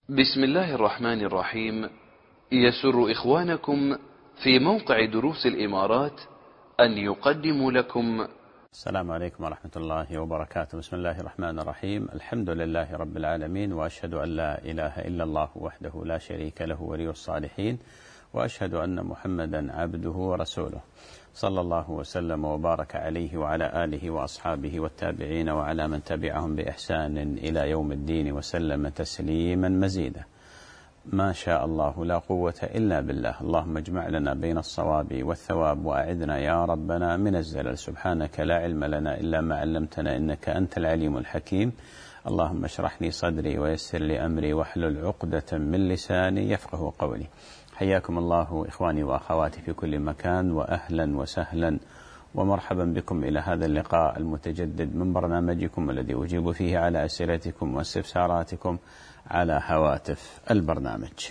بسم الله الرحمن الرحيم. يسر إخوانكم في موقع دروس الإمارات أن يقدموا لكم. السلام عليكم ورحمة الله وبركاته. بسم الله الرحمن الرحيم. الحمد لله رب العالمين، وأشهد أن لا إله إلا الله وحده لا شريك له ولي الصالحين، وأشهد أن محمدا عبده ورسوله، صلى الله وسلم وبارك عليه وعلى آله وأصحابه والتابعين وعلى من تبعهم بإحسان إلى يوم الدين، وسلم تسليما مزيدا. ما شاء الله لا قوة إلا بالله. اللهم اجمع لنا بين الصواب والثواب، وأعذنا يا ربنا من الزلل. سبحانك لا علم لنا إلا ما علمتنا، إنك أنت العليم الحكيم. اللهم اشرح لي صدري ويسر لي أمري واحلل عقدة من لساني يفقه قولي. حياكم الله إخواني وأخواتي في كل مكان، وأهلا وسهلا ومرحبا بكم إلى هذا اللقاء المتجدد من برنامجكم الذي أجيب فيه على أسئلتكم واستفساراتكم على هواتف البرنامج.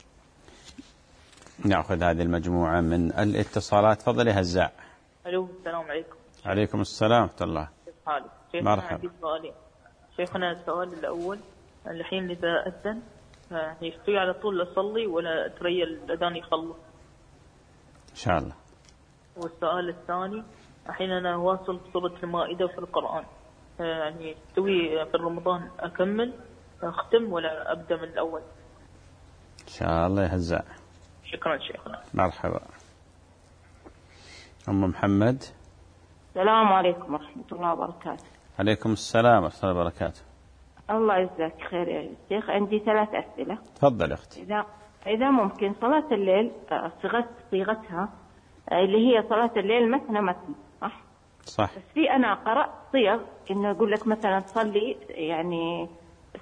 نأخذ هذه المجموعة من الاتصالات. تفضل يا هزاع. الو، السلام عليكم. عليكم السلام ورحمة الله. كيف حالك؟ مرحبا. شيخنا السؤال الأول، الحين إذا أذن يستوي على طول أصلي ولا أتريى الأذان يخلص؟ إن شاء الله. والسؤال الثاني، الحين أنا واصل بسورة المائدة في القرآن، يعني يستوي في رمضان أكمل أختم ولا أبدأ من الأول؟ إن شاء الله يا هزاع. شكرا شيخنا. مرحبا. أم محمد. السلام عليكم ورحمة الله وبركاته. عليكم السلام ورحمة الله وبركاته. الله يجزاك خير يا شيخ. عندي 3 أسئلة. تفضل أختي. إذا ممكن، صلاة الليل صيغتها اللي هي صلاة الليل مثنى صح؟ بس في أنا قرأت صيغ إنه يقول لك مثلا تصلي يعني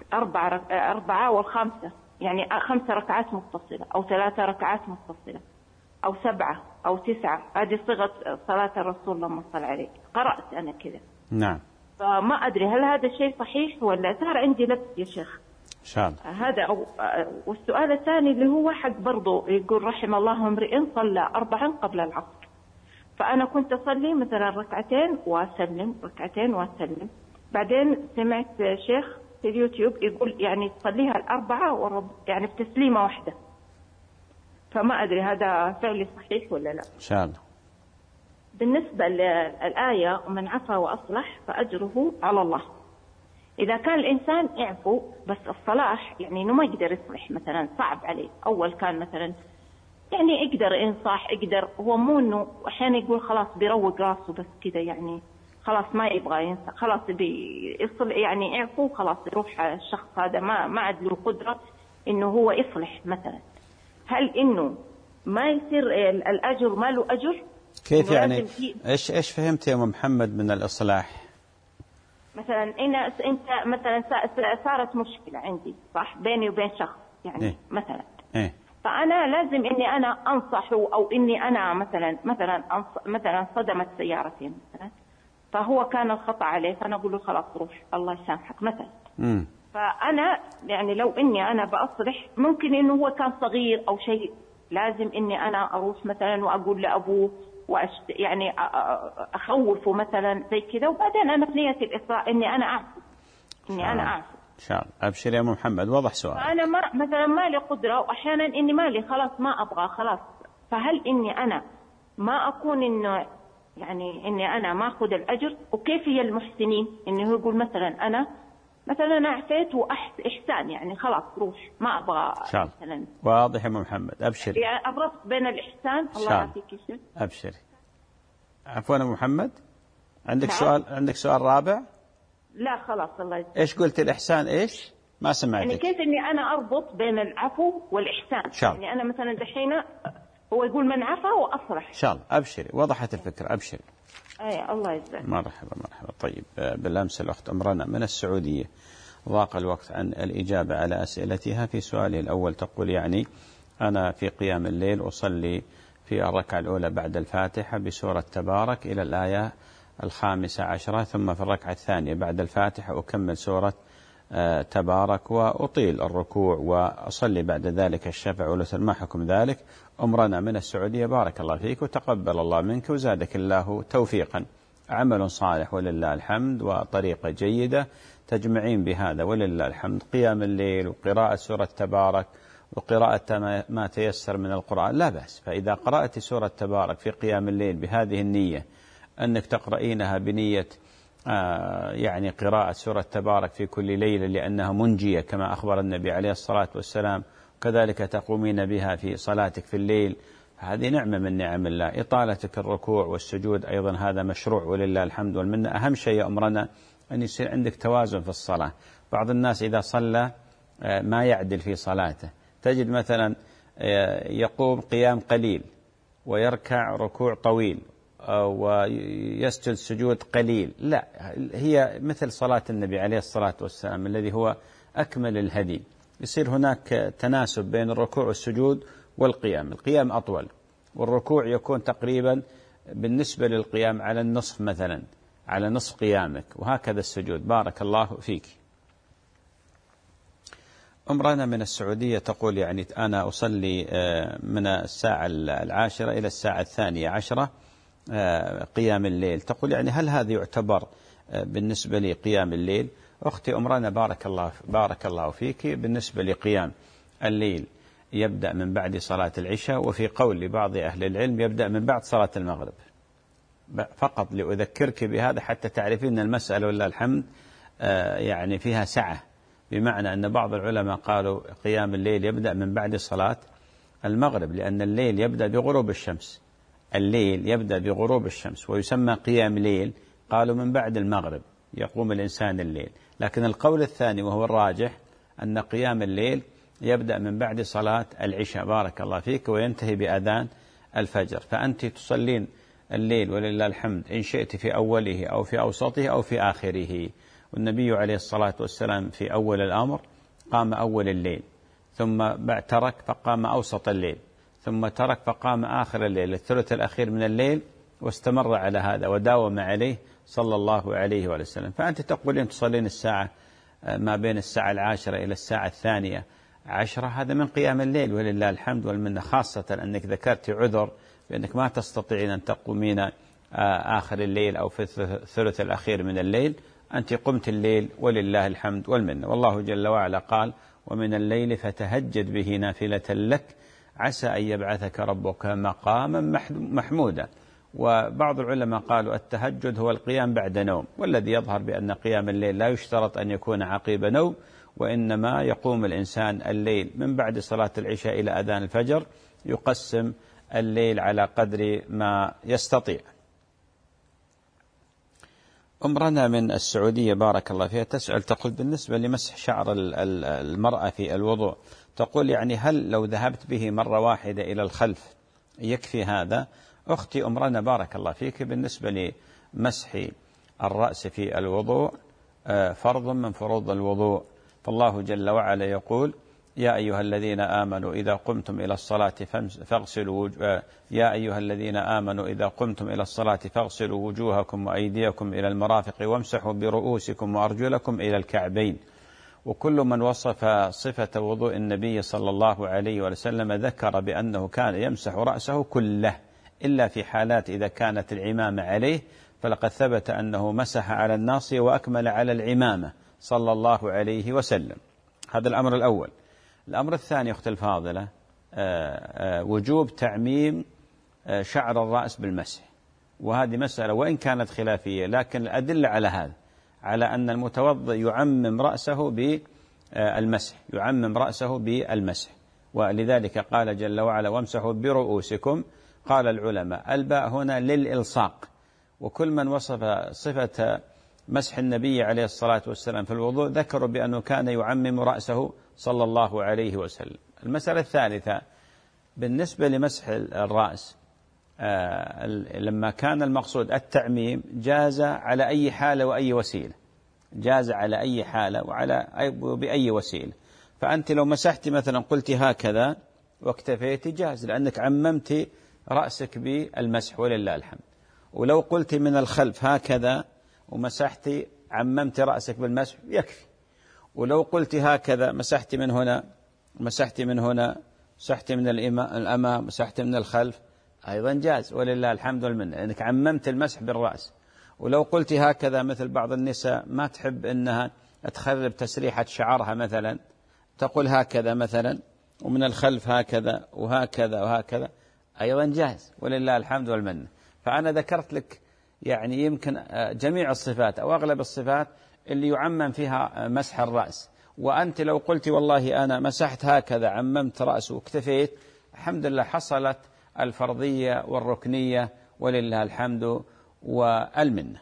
4 والخامسة، يعني 5 ركعات متصلة أو 3 ركعات متصلة أو 7 أو 9. هذه صيغة صلاة الرسول لما صلى عليه. قرأت أنا كذا. نعم. فما أدري هل هذا الشيء صحيح ولا صار عندي لبس يا شيخ. إن شاء الله. هذا والسؤال الثاني اللي هو حق برضو يقول رحم الله امرئ صلى 4 قبل العصر. فأنا كنت أصلي مثلا 2 ركعتين وأسلم، 2 ركعتين وأسلم. بعدين سمعت شيخ في اليوتيوب يقول يعني تصليها 4 يعني بتسليمة واحدة. فما أدري هذا فعلي صحيح ولا لا. إن شاء الله. بالنسبة للآية ومن عفا وأصلح فأجره على الله، إذا كان الإنسان يعفو بس الصلاح يعني إنه ما يقدر يصلح، مثلا صعب عليه، أول كان مثلا يعني يقدر ينصح، يقدر هو مو إنه أحيانا يقول خلاص بيروق راسه بس كده، يعني خلاص ما يبغى ينصح، خلاص بيصل يعني يعفو خلاص يروح الشخص هذا ما عاد له قدرة إنه هو يصلح مثلا. هل إنه ما يصير الأجر ما له أجر؟ كيف يعني؟ إيش فهمت يا أم محمد من الإصلاح؟ مثلا أنت مثلا صارت مشكلة عندي صح بيني وبين شخص يعني إيه؟ مثلا فأنا لازم إني أنا أنصحه، أو إني أنا مثلا صدمت سيارتي مثلا، فهو كان الخطأ عليه، فأنا أقول له خلاص روح الله يسامحك مثلا. فأنا يعني لو إني أنا بأصلح، ممكن إنه هو كان صغير أو شيء، لازم إني أنا أروح مثلا وأقول لأبوه يعني أخوفه مثلا زي كذا، وبعدين أنا في نية الإصلاح إني أنا أعفو، إن شاء الله. أبشر يا محمد، وضح سؤال. أنا مثلا ما لي قدرة، وأحيانا إني ما لي خلاص ما أبغى خلاص، فهل إني أنا ما أكون إنه يعني إني أنا ما أخذ الأجر؟ وكيف هي المحسنين إنه يقول مثلا أنا مثلا أعفيت وإحسان يعني خلاص روح ما أبغى مثلا. واضح يا محمد، أبشري. يعني الربط بين الإحسان. الله يعطيك يا شيخ. أبشري. عفوا يا محمد، عندك نعم. سؤال؟ عندك سؤال رابع؟ لا خلاص الله يجزاك. إيش قلت الإحسان؟ إيش ما سمعتك؟ يعني كيف إني أنا أربط بين العفو والإحسان؟ شاء. يعني أنا مثلا دحين هو يقول من عفا وأصلح. إن شاء الله. أبشري، وضحت الفكرة. أبشري. أي الله يجزاك. مرحبا. طيب، بالأمس الأخت أمرنا من السعودية ضاق الوقت عن الإجابة على أسئلتها. في سؤالي الأول تقول يعني أنا في قيام الليل أصلي في الركعة الأولى بعد الفاتحة بسورة تبارك إلى الآية 15، ثم في الركعة الثانية بعد الفاتحة أكمل سورة تبارك وأطيل الركوع وأصلي بعد ذلك الشفع والوتر، ما حكم ذلك؟ أمرنا من السعودية. بارك الله فيك وتقبل الله منك وزادك الله توفيقا. عمل صالح ولله الحمد، وطريقة جيدة تجمعين بهذا ولله الحمد، قيام الليل وقراءة سورة تبارك وقراءة ما تيسر من القرآن لا بأس. فإذا قرأت سورة تبارك في قيام الليل بهذه النية، أنك تقرأينها بنية يعني قراءة سورة تبارك في كل ليلة لأنها منجية كما أخبر النبي عليه الصلاة والسلام، كذلك تقومين بها في صلاتك في الليل، هذه نعمة من نعم الله. إطالتك الركوع والسجود أيضا هذا مشروع ولله الحمد والمنة. أهم شيء أمرنا أن يصير عندك توازن في الصلاة. بعض الناس إذا صلى ما يعدل في صلاته، تجد مثلا يقوم قيام قليل ويركع ركوع طويل ويسجد سجود قليل، لا، هي مثل صلاة النبي عليه الصلاة والسلام الذي هو أكمل الهدي. يصير هناك تناسب بين الركوع والسجود والقيام. القيام أطول والركوع يكون تقريبا بالنسبة للقيام على النصف مثلا، على نصف قيامك، وهكذا السجود. بارك الله فيك. أمرنا من السعودية تقول يعني أنا أصلي من الساعة 10 إلى الساعة 12 قيام الليل، تقول يعني هل هذا يعتبر بالنسبة لي قيام الليل؟ أختي أمرنا بارك الله فيك، بالنسبة لقيام الليل يبدأ من بعد صلاة العشاء، وفي قول لبعض أهل العلم يبدأ من بعد صلاة المغرب. فقط لأذكرك بهذا حتى تعرفين المسألة ولله الحمد يعني فيها سعة، بمعنى أن بعض العلماء قالوا قيام الليل يبدأ من بعد صلاة المغرب، لأن الليل يبدأ بغروب الشمس، الليل يبدأ بغروب الشمس ويسمى قيام ليل، قالوا من بعد المغرب يقوم الإنسان الليل. لكن القول الثاني وهو الراجح أن قيام الليل يبدأ من بعد صلاة العشاء، بارك الله فيك، وينتهي بأذان الفجر. فأنت تصلين الليل ولله الحمد إن شئت في أوله أو في أوسطه أو في آخره. والنبي عليه الصلاة والسلام في أول الأمر قام أول الليل، ثم ترك فقام أوسط الليل، ثم ترك فقام آخر الليل، الثلث الأخير من الليل، واستمر على هذا وداوم عليه صلى الله عليه وسلم. فأنت تقولين تصلين الساعة ما بين الساعة 10 إلى الساعة 12، هذا من قيام الليل ولله الحمد والمنة، خاصة أنك ذكرت عذر بأنك ما تستطيعين أن تقومين آخر الليل أو في الثلث الأخير من الليل، أنت قمت الليل ولله الحمد والمنة. والله جل وعلا قال: ومن الليل فتهجد به نافلة لك عسى أن يبعثك ربك مقاما محمودا. وبعض العلماء قالوا التهجد هو القيام بعد نوم، والذي يظهر بأن قيام الليل لا يشترط أن يكون عقيب نوم، وإنما يقوم الإنسان الليل من بعد صلاة العشاء إلى أذان الفجر، يقسم الليل على قدر ما يستطيع. أمرنا من السعودية بارك الله فيها تسأل، تقول بالنسبة لمسح شعر المرأة في الوضوء، تقول يعني هل لو ذهبت به مرة واحدة إلى الخلف يكفي هذا؟ أختي أمرنا بارك الله فيك، بالنسبة لمسح الرأس في الوضوء فرض من فروض الوضوء، فالله جل وعلا يقول: يا أيها الذين آمنوا إذا قمتم إلى الصلاة فاغسلوا وجوهكم وأيديكم إلى المرافق وامسحوا برؤوسكم وأرجلكم إلى الكعبين. وكل من وصف صفة وضوء النبي صلى الله عليه وسلم ذكر بأنه كان يمسح رأسه كله، إلا في حالات إذا كانت العمامة عليه، فلقد ثبت أنه مسح على الناصية وأكمل على العمامة صلى الله عليه وسلم. هذا الأمر الأول. الأمر الثاني أخت الفاضلة وجوب تعميم شعر الرأس بالمسح، وهذه مسألة وإن كانت خلافية، لكن الأدلة على هذا، على أن المتوضئ يعمم رأسه بالمسح، ولذلك قال جل وعلا: وامسحوا برؤوسكم. قال العلماء الباء هنا للإلصاق، وكل من وصف صفة مسح النبي عليه الصلاة والسلام في الوضوء ذكروا بأنه كان يعمم رأسه صلى الله عليه وسلم. المسألة الثالثة بالنسبة لمسح الرأس، لما كان المقصود التعميم جاز على أي حالة وأي وسيلة، جاز على أي حالة وبأي وسيلة. فأنت لو مسحت مثلا قلت هكذا واكتفيت جاز، لأنك عممت رأسك بالمسح ولله الحمد. ولو قلت من الخلف هكذا ومسحت عممت رأسك بالمسح يكفي. ولو قلت هكذا مسحت من هنا مسحت من هنا، مسحت من الأمام، مسحت من الخلف، أيضا جاز ولله الحمد والمنة، لأنك عممت المسح بالرأس. ولو قلت هكذا مثل بعض النساء ما تحب أنها تخرب تسريحة شعرها مثلا، تقول هكذا مثلا، ومن الخلف هكذا وهكذا وهكذا، أيضا جاهز ولله الحمد والمنة. فأنا ذكرت لك يعني يمكن جميع الصفات أو أغلب الصفات اللي يعمم فيها مسح الرأس. وأنت لو قلت والله أنا مسحت هكذا عممت رأسه واكتفيت، الحمد لله حصلت الفرضية والركنية ولله الحمد والمنة.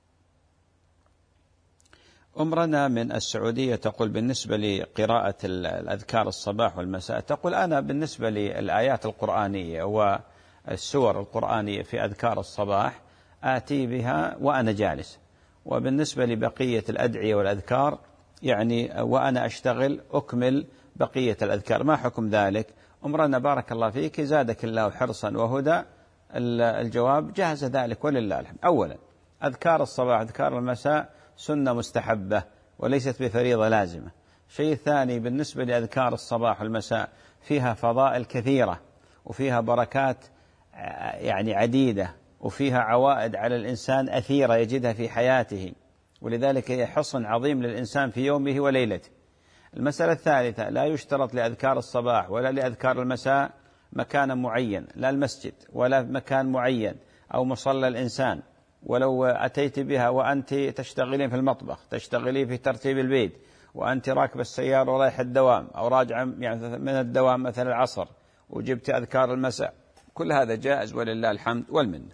أمرنا من السعودية تقول بالنسبة لقراءة الأذكار الصباح والمساء، تقول أنا بالنسبة للآيات القرآنية والسور القرآنية في أذكار الصباح آتي بها وأنا جالس، وبالنسبة لبقية الأدعية والأذكار يعني وأنا أشتغل أكمل بقية الأذكار، ما حكم ذلك؟ أمرنا بارك الله فيك زادك الله حرصا وهدى. الجواب جاهز ذلك ولله الحمد. أولا أذكار الصباح أذكار المساء سنة مستحبة وليست بفريضة لازمة. شيء ثاني بالنسبة لأذكار الصباح والمساء فيها فضائل كثيرة وفيها بركات يعني عديدة وفيها عوائد على الإنسان أثيرة يجدها في حياته، ولذلك هي حصن عظيم للإنسان في يومه وليلته. المسألة الثالثة لا يشترط لأذكار الصباح ولا لأذكار المساء مكان معين، لا المسجد ولا مكان معين أو مصلى الإنسان. ولو أتيت بها وأنت تشتغلين في المطبخ، تشتغلين في ترتيب البيت، وأنت راكب السيارة ورايح الدوام أو راجع يعني من الدوام مثل العصر وجبت أذكار المساء، كل هذا جائز ولله الحمد والمنة.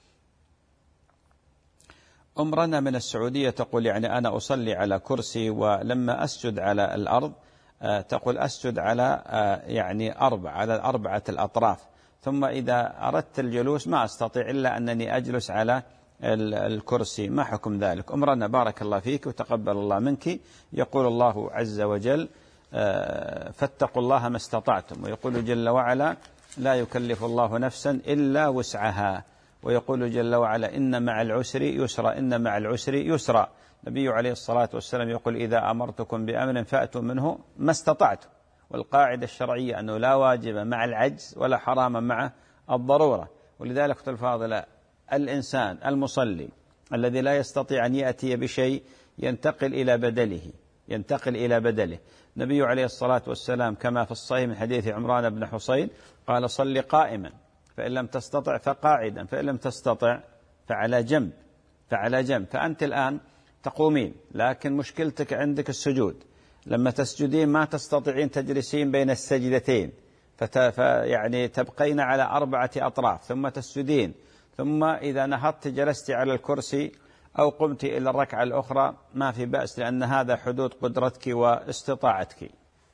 أمرنا من السعودية تقول يعني أنا أصلي على كرسي ولما أسجد على الأرض تقول أسجد على يعني على 4 الأطراف، ثم إذا أردت الجلوس ما أستطيع إلا أنني أجلس على الكرسي، ما حكم ذلك؟ أمرنا بارك الله فيك وتقبل الله منك. يقول الله عز وجل فاتقوا الله ما استطعتم، ويقول جل وعلا لا يكلف الله نفسا إلا وسعها، ويقول جل وعلا إن مع العسر يسرا، إن مع العسر يسرا. النبي عليه الصلاة والسلام يقول إذا أمرتكم بأمر فأتوا منه ما استطعتم، والقاعدة الشرعية أنه لا واجب مع العجز ولا حرام مع الضرورة. ولذلك أخت الفاضلة الإنسان المصلي الذي لا يستطيع أن يأتي بشيء ينتقل إلى بدله. النبي عليه الصلاة والسلام كما في الصحيح من حديث عمران بن حصين قال صل قائما فإن لم تستطع فقاعدا فإن لم تستطع فعلى جنب. فأنت الآن تقومين لكن مشكلتك عندك السجود، لما تسجدين ما تستطيعين تجلسين بين السجدتين، يعني تبقين على 4 أطراف ثم تسجدين، ثم إذا نهضت جلست على الكرسي أو قمت إلى الركعة الأخرى ما في بأس، لأن هذا حدود قدرتك واستطاعتك.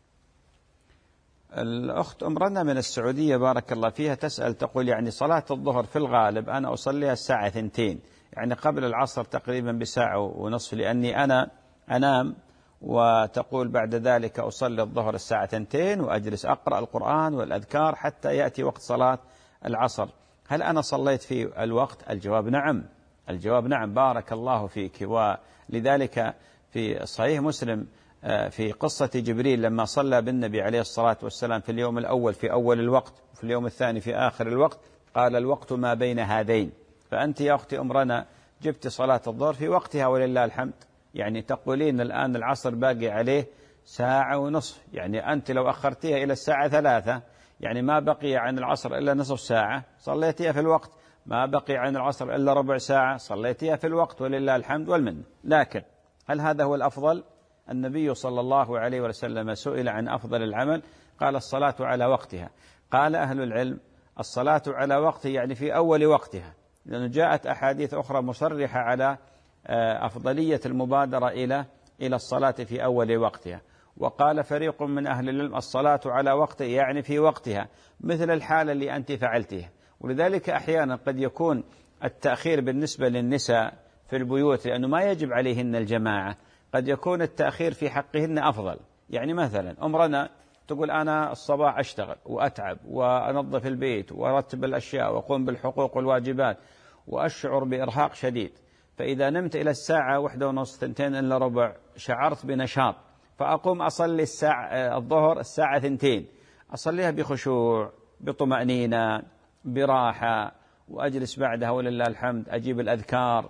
الأخت أمرنا من السعودية بارك الله فيها تسأل تقول يعني صلاة الظهر في الغالب أنا أصليها الساعة 2، يعني قبل العصر تقريبا بساعة ونصف، لأني أنا أنام، وتقول بعد ذلك أصلي الظهر الساعة 2 وأجلس أقرأ القرآن والأذكار حتى يأتي وقت صلاة العصر. هل أنا صليت في الوقت؟ الجواب نعم بارك الله فيك. ولذلك في صحيح مسلم في قصة جبريل لما صلى بالنبي عليه الصلاة والسلام في اليوم الأول في أول الوقت وفي اليوم الثاني في آخر الوقت، قال الوقت ما بين هذين. فأنت يا أختي أمرنا جبت صلاة الظهر في وقتها ولله الحمد، يعني تقولين الآن العصر باقي عليه ساعة ونصف، يعني أنت لو أخرتيها إلى الساعة 3 يعني ما بقي عن العصر إلا نصف ساعة صليتيها في الوقت، ما بقي عن العصر إلا ربع ساعة صليتيها في الوقت ولله الحمد والمن. لكن هل هذا هو الأفضل؟ النبي صلى الله عليه وسلم سئل عن أفضل العمل قال الصلاة على وقتها. قال أهل العلم الصلاة على وقتها يعني في أول وقتها، لأنه جاءت أحاديث أخرى مصرحة على أفضلية المبادرة إلى الصلاة في أول وقتها. وقال فريق من أهل العلم الصلاة على وقتها يعني في وقتها، مثل الحالة اللي أنت فعلتها. ولذلك أحيانا قد يكون التأخير بالنسبة للنساء في البيوت لأنه ما يجب عليهن الجماعة، قد يكون التأخير في حقهن أفضل. يعني مثلا أمرنا تقول أنا الصباح أشتغل وأتعب وأنظف البيت وأرتب الأشياء وأقوم بالحقوق والواجبات وأشعر بإرهاق شديد، فإذا نمت إلى الساعة 1:30 2 إلا ربع شعرت بنشاط، فأقوم أصلي الظهر الساعة 2، أصليها بخشوع بطمأنينة براحة، وأجلس بعدها ولله الحمد أجيب الأذكار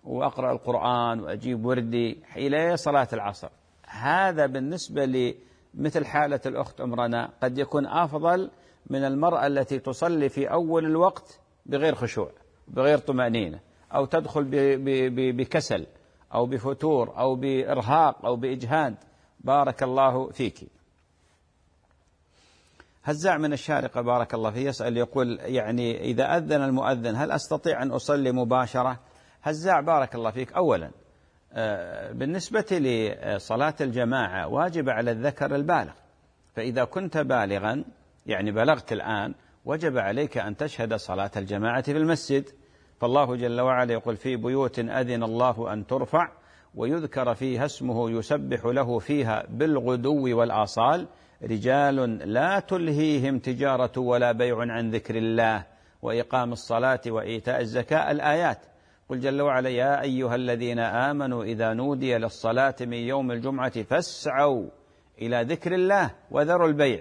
وأقرأ القرآن وأجيب وردي إلى صلاة العصر. هذا بالنسبة لمثل حالة الأخت أمرنا قد يكون أفضل من المرأة التي تصلي في أول الوقت بغير خشوع بغير طمأنينة، أو تدخل بكسل أو بفتور أو بإرهاق أو بإجهاد. بارك الله فيك. هزاع من الشارقة بارك الله فيه يسأل يقول يعني إذا أذن المؤذن هل أستطيع أن أصلي مباشرة؟ هزاع بارك الله فيك، أولا بالنسبة لصلاة الجماعة واجب على الذكر البالغ، فإذا كنت بالغا يعني بلغت الآن وجب عليك أن تشهد صلاة الجماعة في المسجد. فالله جل وعلا يقول في بيوت أذن الله أن ترفع ويذكر فيها اسمه يسبح له فيها بالغدو والآصال رجال لا تلهيهم تجارة ولا بيع عن ذكر الله وإقام الصلاة وإيتاء الزكاة. الآيات. قل جل وعلا يا أيها الذين آمنوا إذا نودي للصلاة من يوم الجمعة فاسعوا إلى ذكر الله وذروا البيع.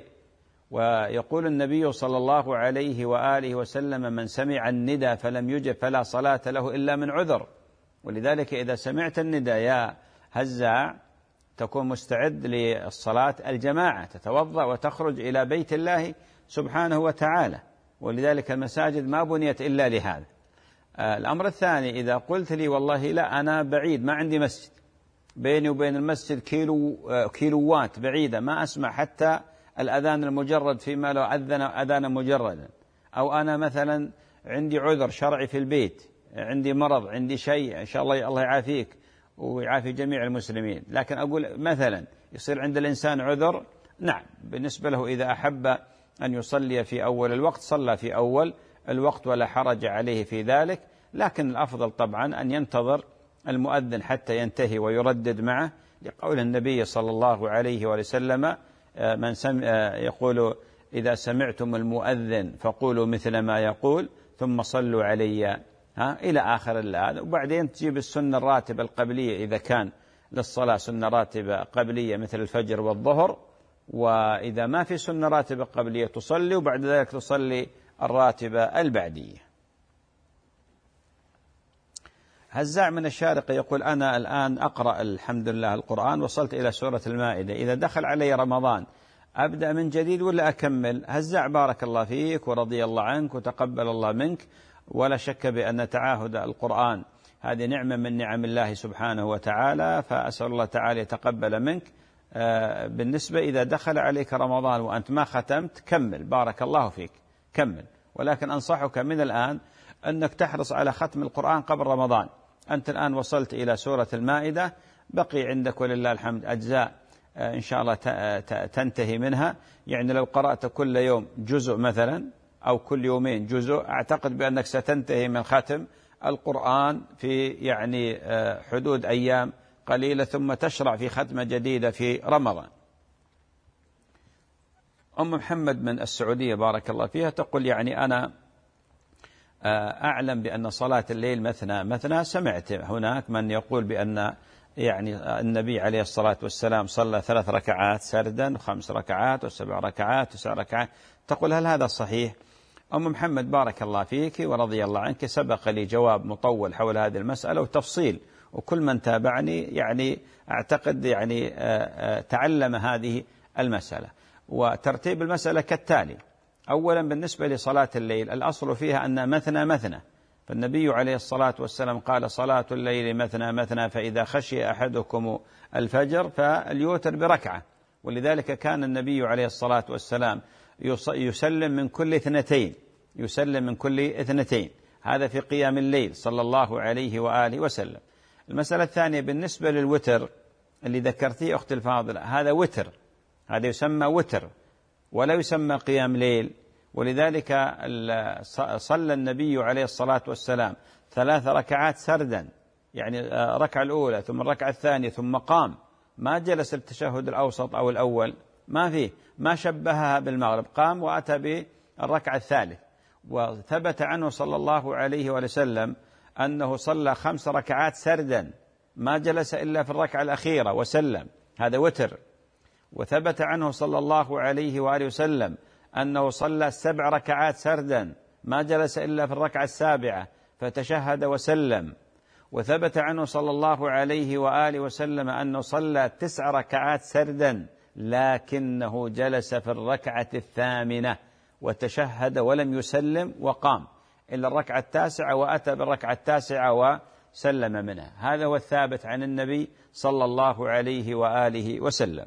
ويقول النبي صلى الله عليه وآله وسلم من سمع الندى فلم يجب فلا صلاة له إلا من عذر. ولذلك إذا سمعت الندى يا هزاع تكون مستعد للصلاة الجماعة، تتوضأ وتخرج إلى بيت الله سبحانه وتعالى، ولذلك المساجد ما بنيت إلا لهذا. الأمر الثاني إذا قلت لي والله لا أنا بعيد ما عندي مسجد، بيني وبين المسجد كيلوات بعيدة ما أسمع حتى الأذان المجرد فيما لو أذن أذانا مجردا، أو أنا مثلا عندي عذر شرعي في البيت، عندي مرض، عندي شيء إن شاء الله يعافيك ويعافي جميع المسلمين، لكن أقول مثلا يصير عند الإنسان عذر، نعم بالنسبة له إذا أحب أن يصلي في أول الوقت صلى في أول الوقت ولا حرج عليه في ذلك، لكن الأفضل طبعا أن ينتظر المؤذن حتى ينتهي ويردد معه، لقول النبي صلى الله عليه وسلم من يقول إذا سمعتم المؤذن فقولوا مثل ما يقول ثم صلوا علي إلى آخر الآية. وبعدين تجيب السنة الراتبة القبلية إذا كان للصلاة سنة راتبة قبلية مثل الفجر والظهر، وإذا ما في سنة راتبة قبلية تصلي وبعد ذلك تصلي الراتبة البعدية. هزاع من الشارقة يقول أنا الآن أقرأ الحمد لله القرآن وصلت إلى سورة المائدة، إذا دخل علي رمضان أبدأ من جديد ولا أكمل؟ هزاع بارك الله فيك ورضي الله عنك وتقبل الله منك، ولا شك بأن تعاهد القرآن هذه نعمة من نعم الله سبحانه وتعالى، فأسأل الله تعالى يتقبل منك. بالنسبة إذا دخل عليك رمضان وأنت ما ختمت كمل بارك الله فيك كمل، ولكن أنصحك من الآن أنك تحرص على ختم القرآن قبل رمضان. أنت الآن وصلت إلى سورة المائدة، بقي عندك ولله الحمد أجزاء إن شاء الله تنتهي منها، يعني لو قرأت كل يوم جزء مثلا أو كل يومين جزء أعتقد بأنك ستنتهي من ختم القرآن في يعني حدود أيام قليلة، ثم تشرع في ختمة جديدة في رمضان. أم محمد من السعودية بارك الله فيها تقول يعني أنا أعلم بأن صلاة الليل مثنى، سمعت هناك من يقول بأن يعني النبي عليه الصلاة والسلام صلى 3 ركعات سردا و5 ركعات و7 ركعات و9 ركعات، تقول هل هذا صحيح؟ أم محمد بارك الله فيك ورضي الله عنك، سبق لي جواب مطول حول هذه المسألة وتفصيل، وكل من تابعني يعني أعتقد يعني تعلم هذه المسألة. وترتيب المسألة كالتالي: أولا بالنسبة لصلاة الليل الأصل فيها أن مثنى، فالنبي عليه الصلاة والسلام قال صلاة الليل مثنى، فإذا خشي أحدكم الفجر فليوتر بركعة، ولذلك كان النبي عليه الصلاة والسلام يسلم من كل 2، هذا في قيام الليل صلى الله عليه وآله وسلم. المسألة الثانية بالنسبة للوتر اللي ذكرتيه أختي الفاضلة، هذا وتر، هذا يسمى وتر ولا يسمى قيام ليل، ولذلك صلى النبي عليه الصلاة والسلام 3 ركعات سردا، يعني الركعة الأولى ثم الركعة الثانية ثم قام، ما جلس التشهد الأوسط أو الأول، ما فيه، ما شبهها بالمغرب، قام وأتى بالركعة الثالث. وثبت عنه صلى الله عليه وسلم أنه صلى 5 ركعات سردا، ما جلس إلا في الركعة الأخيرة وسلم، هذا وتر. وثبت عنه صلى الله عليه وآله وسلم أنه صلى 7 ركعات سردا، ما جلس إلا في الركعة السابعة فتشهد وسلم. وثبت عنه صلى الله عليه وآله وسلم أنه صلى 9 ركعات سردا، لكنه جلس في الركعة 8 وتشهد ولم يسلم وقام إلا الركعة 9 وأتى بالركعة 9 وسلم منها. هذا هو الثابت عن النبي صلى الله عليه وآله وسلم.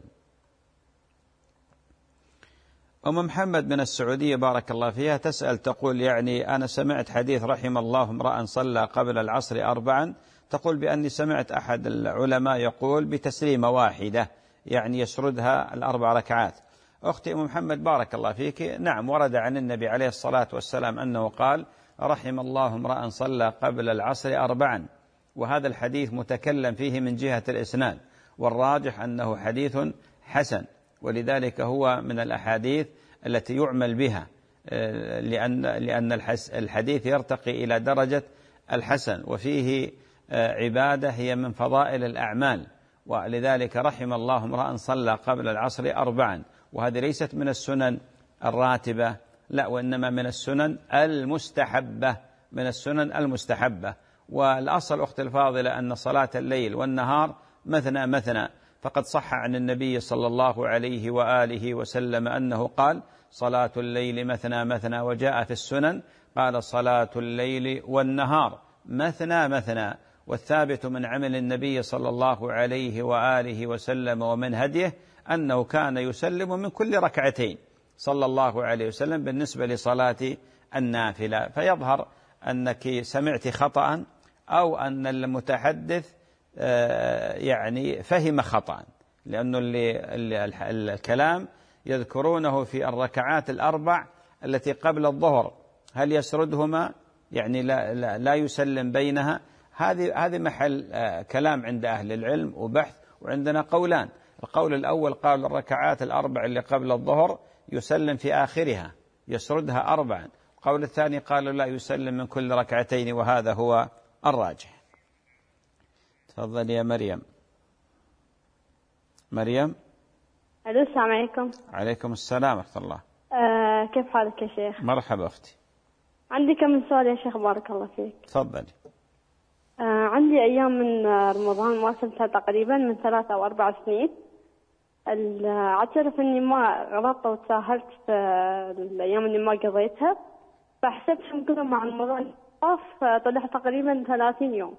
أم محمد من السعودية بارك الله فيها تسأل تقول يعني أنا سمعت حديث رحم الله امرأ صلى قبل العصر 4، تقول بأني سمعت أحد العلماء يقول بتسليمة واحدة يعني يسردها 4 ركعات. أختي أم محمد بارك الله فيك، نعم ورد عن النبي عليه الصلاة والسلام أنه قال رحم الله امرأ صلى قبل العصر 4، وهذا الحديث متكلم فيه من جهة الإسناد، والراجح أنه حديث حسن، ولذلك هو من الأحاديث التي يعمل بها، لأن الحديث يرتقي إلى درجة الحسن، وفيه عبادة هي من فضائل الأعمال، ولذلك رحم الله امرأ صلى قبل العصر 4، وهذه ليست من السنن الراتبة، لا، وإنما من السنن المستحبة، من السنن المستحبة. والأصل أخت الفاضلة أن صلاة الليل والنهار مثنى مثنى، فقد صح عن النبي صلى الله عليه وآله وسلم أنه قال صلاة الليل مثنى مثنى، وجاء في السنن قال صلاة الليل والنهار مثنى مثنى. والثابت من عمل النبي صلى الله عليه وآله وسلم ومن هديه أنه كان يسلم من كل ركعتين صلى الله عليه وسلم بالنسبة لصلاة النافلة. فيظهر أنك سمعت خطأ، أو أن المتحدث يعني فهم خطأ، لأنه الكلام يذكرونه في الركعات 4 التي قبل الظهر، هل يسردهما يعني لا يسلم بينها؟ هذه محل كلام عند أهل العلم وبحث، وعندنا قولان. القول الأول قال الركعات 4 اللي قبل الظهر يسلم في آخرها يسردها 4، القول الثاني قالوا لا يسلم من كل ركعتين، وهذا هو الراجح. تفضل يا مريم. مريم. السلام عليكم. عليكم السلام ورحمة الله. كيف حالك يا شيخ؟ مرحبا أختي. عندي كم سؤال يا شيخ بارك الله فيك. تفضلي. عندي أيام من رمضان ما صمتها تقريبا من 3 أو 4 سنين. أعترف إني ما غلطت وتساهلت في الأيام اللي ما قضيتها، فحسبتهم كلهم مع رمضان طلع تقريبا 30 يوم،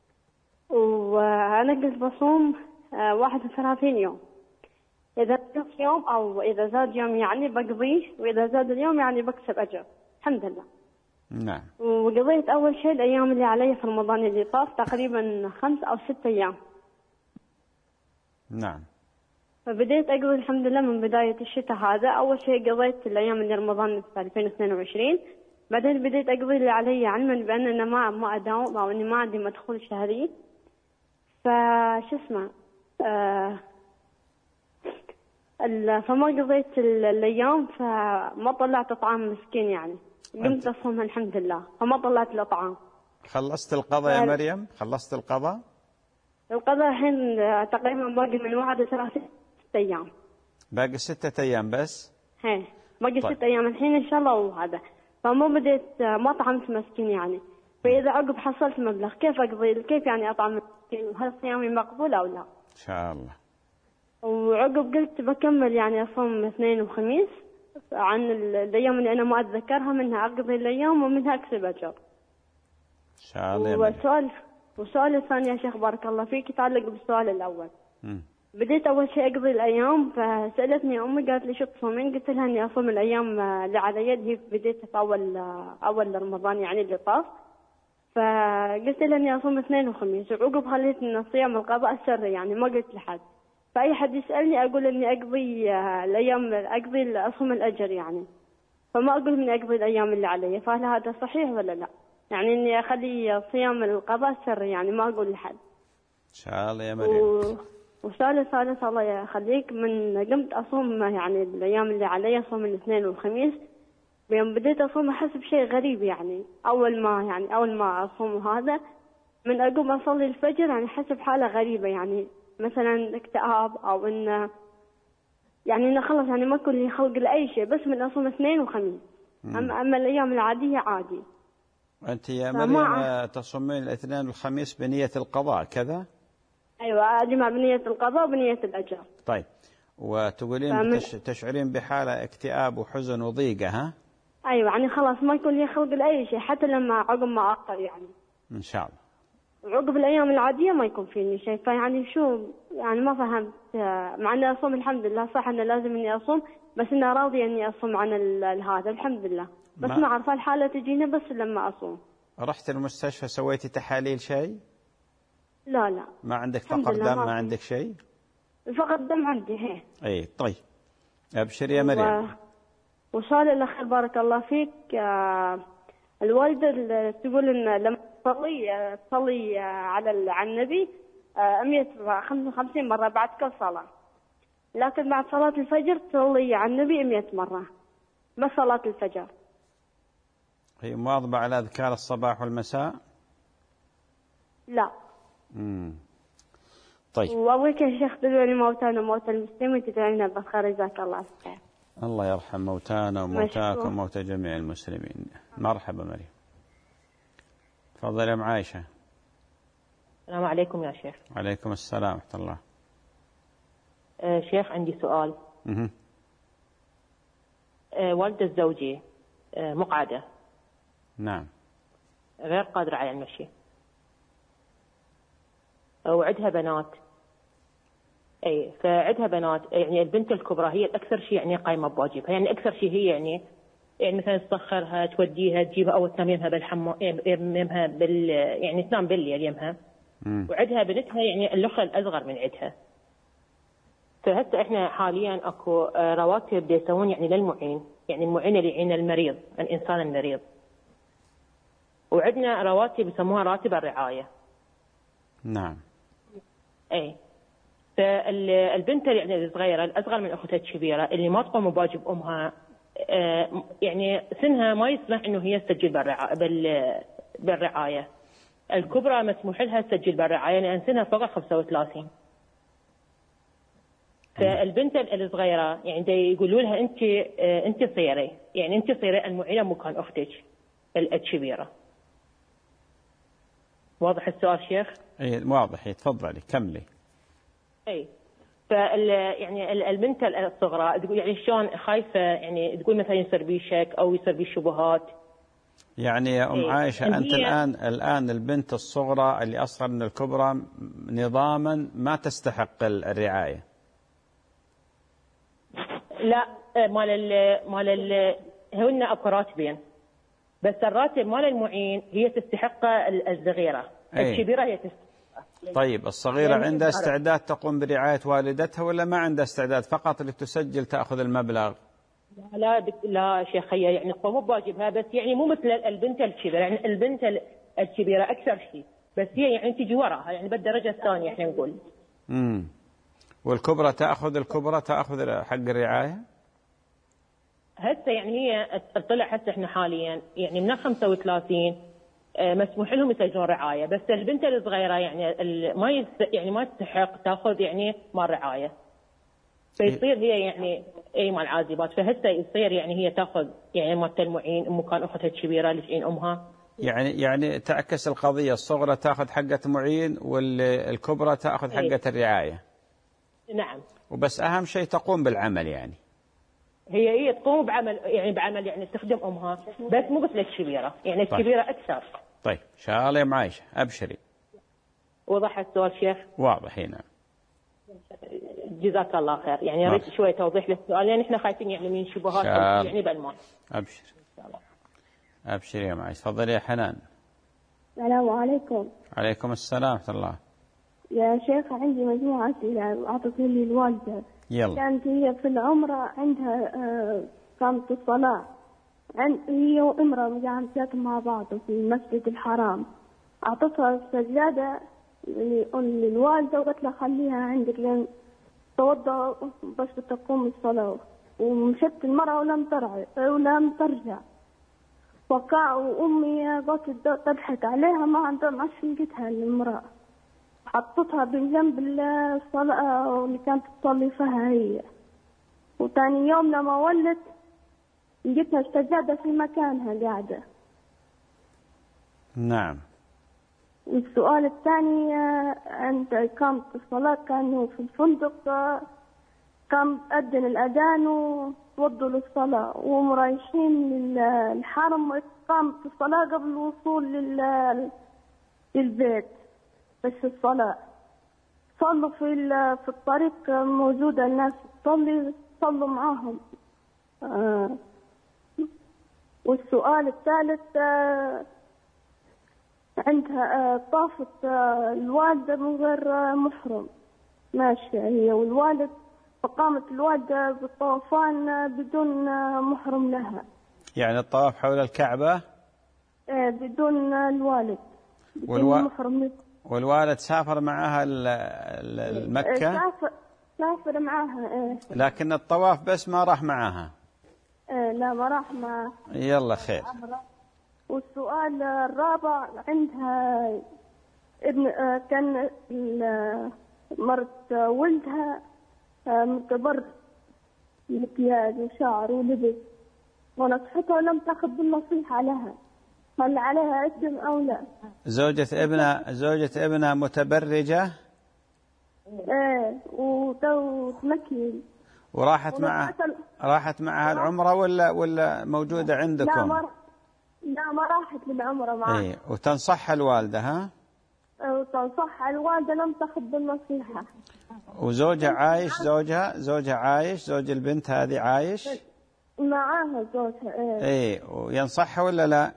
وأنا قلت بصوم 31 يوم، إذا نقص يوم أو إذا زاد يوم يعني بقضيه، وإذا زاد اليوم يعني بكسب أجر الحمد لله. نعم. وقضيت أول شيء الأيام اللي علي في رمضان اللي طاف تقريبا 5 أو 6 أيام. نعم. فبديت أقضي الحمد لله من بداية الشتاء هذا. أول شيء قضيت الأيام اللي رمضان في 2022، بعدين بديت أقضي اللي علي علما بأن أنا ما أداوم أو أني ما عندي مدخول شهري، فما قضيت الأيام، فما طلعت طعام مسكين يعني، قمت أصومها الحمد لله، فما طلعت الأطعام. خلصت القضاء يا مريم؟ خلصت القضاء؟ القضاء الحين تقريبا باقي من 31 6 أيام. باقي 6 أيام بس؟ باقي طيب. 6 أيام الحين إن شاء الله. وهذا فما بديت ما طعمت مسكين يعني، فإذا عقب حصلت مبلغ كيف أقضي؟ كيف يعني أطعم مسكين؟ وهل صيامي مقبول أو لا؟ إن شاء الله. وعقب قلت بكمل يعني أصوم اثنين وخميس عن الأيام اللي أنا ما أتذكرها، منها أقضي الأيام ومنها أكسب أجر. إن شاء الله. والسؤال الثاني يا شيخ بارك الله فيك يتعلق بالسؤال الأول. بديت أول شيء أقضي الأيام، فسألتني أمي قالت لي شو تصومين؟ قلت لها إني أصوم الأيام اللي على يدي، بديت في أول رمضان يعني اللي طاف، فقلت لها إني أصوم اثنين وخميس، وعقب خليت إن الصيام القضاء سري يعني ما قلت لحد، فأي حد يسألني أقول إني أقضي الأيام أصوم الأجر يعني، فما أقول إني أقضي الأيام اللي علي. فهل هذا صحيح ولا لا؟ يعني إني أخلي صيام القضاء سري يعني ما أقول لحد. إن شاء الله يا مريم. وسؤال ثالث الله يخليك، من قمت أصوم يعني الأيام اللي علي أصوم الاثنين والخميس، يوم بديت أصوم أحس بشيء غريب يعني، أول ما أصوم هذا من أقوم أصلي الفجر يعني أحس بحالة غريبة يعني، مثلا اكتئاب أو إنه يعني خلص يعني ما يكون لي خلق لأي شيء، بس من أصوم اثنين وخميس. أما الأيام العادية عادي. أنت يا مريم تصومين الاثنين والخميس بنية القضاء كذا؟ أيوة، أجمع بنية القضاء وبنية الأجر. طيب، وتقولين تشعرين بحالة اكتئاب وحزن وضيقة ها؟ أيوة، يعني خلاص ما يكون لي خلق لأي شيء حتى لما عقب ما أفطر يعني. إن شاء الله. عقب الأيام العادية ما يكون فيني شيء، فيعني شو يعني ما فهمت. مع إني أصوم الحمد لله، صح إنه لازم إني أصوم، بس إني راضية إني أصوم عن هذا الحمد لله، بس ما أعرف الحالة تجيني بس لما أصوم. رحت المستشفى سويتي تحاليل شيء؟ لا. ما عندك فقر دم؟ ما عندك شيء؟ فقر دم عندي هي. اي طيب، ابشر يا مريم. وسؤال الأخير بارك الله فيك، الوالدة تقول إن لما تصلي على النبي 155 مرة بعد كل صلاة، لكن بعد صلاة الفجر تصلي على النبي 100 مرة بس صلاة الفجر. هي مواظبة على أذكار الصباح والمساء؟ لا. طيب. وأبوك يا شيخ تدعوني موتانا وموتى المسلمين، تدعينا بالخير جزاك الله خير. الله يرحم موتانا وموتاكم وموتى جميع المسلمين. مرحبا مريم. تفضل يا ام عائشة. السلام عليكم يا شيخ. عليكم السلام ورحمة الله. شيخ عندي سؤال. والدة زوجي مقعدة. نعم. غير قادرة على المشي، وعندها بنات. اي فعندها بنات، يعني البنت الكبرى هي الاكثر شيء يعني قايمه بواجبها، يعني اكثر شيء هي يعني مثلا تسخرها، توديها، تجيبها او تنام يمها بالحمام، يمها يعني تنام بالليل يمها. وعندها بنتها يعني الاخرى الاصغر من عندها. فهسه احنا حاليا اكو رواتب يسوون يعني للمعين، يعني المعين اللي يعين المريض، الانسان المريض. وعندنا رواتب يسموها راتب الرعايه. نعم. اي فالبنت يعني الصغيره الاصغر من اختها الكبيره اللي ما تقوم بواجب امها، يعني سنها ما يسمح انه هي تسجل بالرعايه. الكبرى مسموح لها تسجل بالرعايه لان سنها فوق 35. فالبنت الصغيره يعني يقولوا لها انت صيري، يعني انت صيري المعينه مكان اختك الكبيره. واضح السؤال شيخ؟ اي واضح، تفضلي كملي. اي يعني البنت الصغرى تقول يعني شلون خايفه، يعني تقول مثلا يصير بي شك او يصير بي شبهات. يعني يا ام عائشه انت الان البنت الصغرى اللي اصغر من الكبرى نظاما ما تستحق الرعايه. لا، مال هن اكو راتبين، بس الراتب مال المعين هي تستحق الصغيره، الكبيره هي تستحق. طيب الصغيرة يعني عندها استعداد تقوم برعاية والدتها ولا ما عندها استعداد، فقط لتسجل تأخذ المبلغ؟ لا شيخ، هي يعني تقوم بواجبها، بس يعني مو مثل البنت الكبيرة، يعني البنت الكبيرة أكثر شيء، بس هي يعني تجي وراها يعني بالدرجة الثانية احنا نقول. والكبرى تأخذ حق الرعاية؟ هسه يعني هي طلع هسه احنا حاليا يعني من 35 مسموح لهم يسجلون رعايه، بس البنت الصغيره يعني ما تستحق تاخذ يعني مال رعايه. فيصير هي يعني مال عازبات، فهسه يصير يعني هي تاخذ يعني مال المعين مكان اختها الكبيره اللي تعين امها. يعني تعكس القضيه، الصغرى تاخذ حقه معين والكبرى تاخذ حقه الرعايه. نعم. وبس اهم شيء تقوم بالعمل، يعني هي تقوم بعمل يعني تخدم امها، بس مو مثل الكبيره، يعني الكبيره اكثر. طيب ان شاء الله يا ام عائشه ابشري. وضح السؤال شيخ؟ واضح هنا. جزاك الله خير، يعني اريد شويه توضيح للسؤال لان احنا خايفين يعني من شبهات يعني بالمال. ابشر ابشر يا معي. تفضلي يا حنان. السلام عليكم. عليكم السلام ورحمه الله. يا شيخ عندي مجموعة أسئلة أعطتني لي الوالدة. يلا. كانت هي في العمرة عندها قامت الصلاة، هي وامرأة قامت مع بعض في المسجد الحرام، أعطتها السجادة للوالدة وقالت لها خليها عندك لأن توضأ بس تقوم الصلاة، ومشت المرأة ولم ترجع. وأمي قالت تضحك عليها ما شلقتها المرأة، حطتها بجنب الصلاة اللي كانت تصلي فيها هي. وثاني يوم لما ولت لقيتها السجادة في مكانها قاعدة. نعم. السؤال الثاني عند إقامة الصلاة كانوا في الفندق كان أذن الأذان ووضوا للصلاة وهم رايحين للحرم إقامة الصلاة قبل الوصول للبيت. بس الصلاة صلوا في الطريق موجودة الناس صلوا معاهم. والسؤال الثالث عندها طافت الوالدة من غير محرم ماشية هي والوالد، فقامت الوالدة بالطوفان بدون محرم لها. يعني الطواف حول الكعبة بدون الوالد بدون محرم. والوالد سافر معها المكة؟ سافر معها لكن الطواف بس ما راح معها؟ لا ما راح معها. يلا خير. والسؤال الرابع عندها ابن كان مرت ولدها متبرد مكياج وشعر ولبس ونصحتها ولم تأخذ بالنصيحة لها، هل عليها إثم أو لا؟ زوجة ابنها متبرجة؟ وتمكين. راحت معها العمرة ولا موجودة عندكم؟ لا ما راحت للعمرة معها. وتنصح الوالدة ها؟ وتنصح الوالدة لم تأخذ بالنصيحة. وزوجها عايش؟ زوجها عايش؟ زوج البنت هذه عايش؟ معاها زوجها. وينصحها ولا لا؟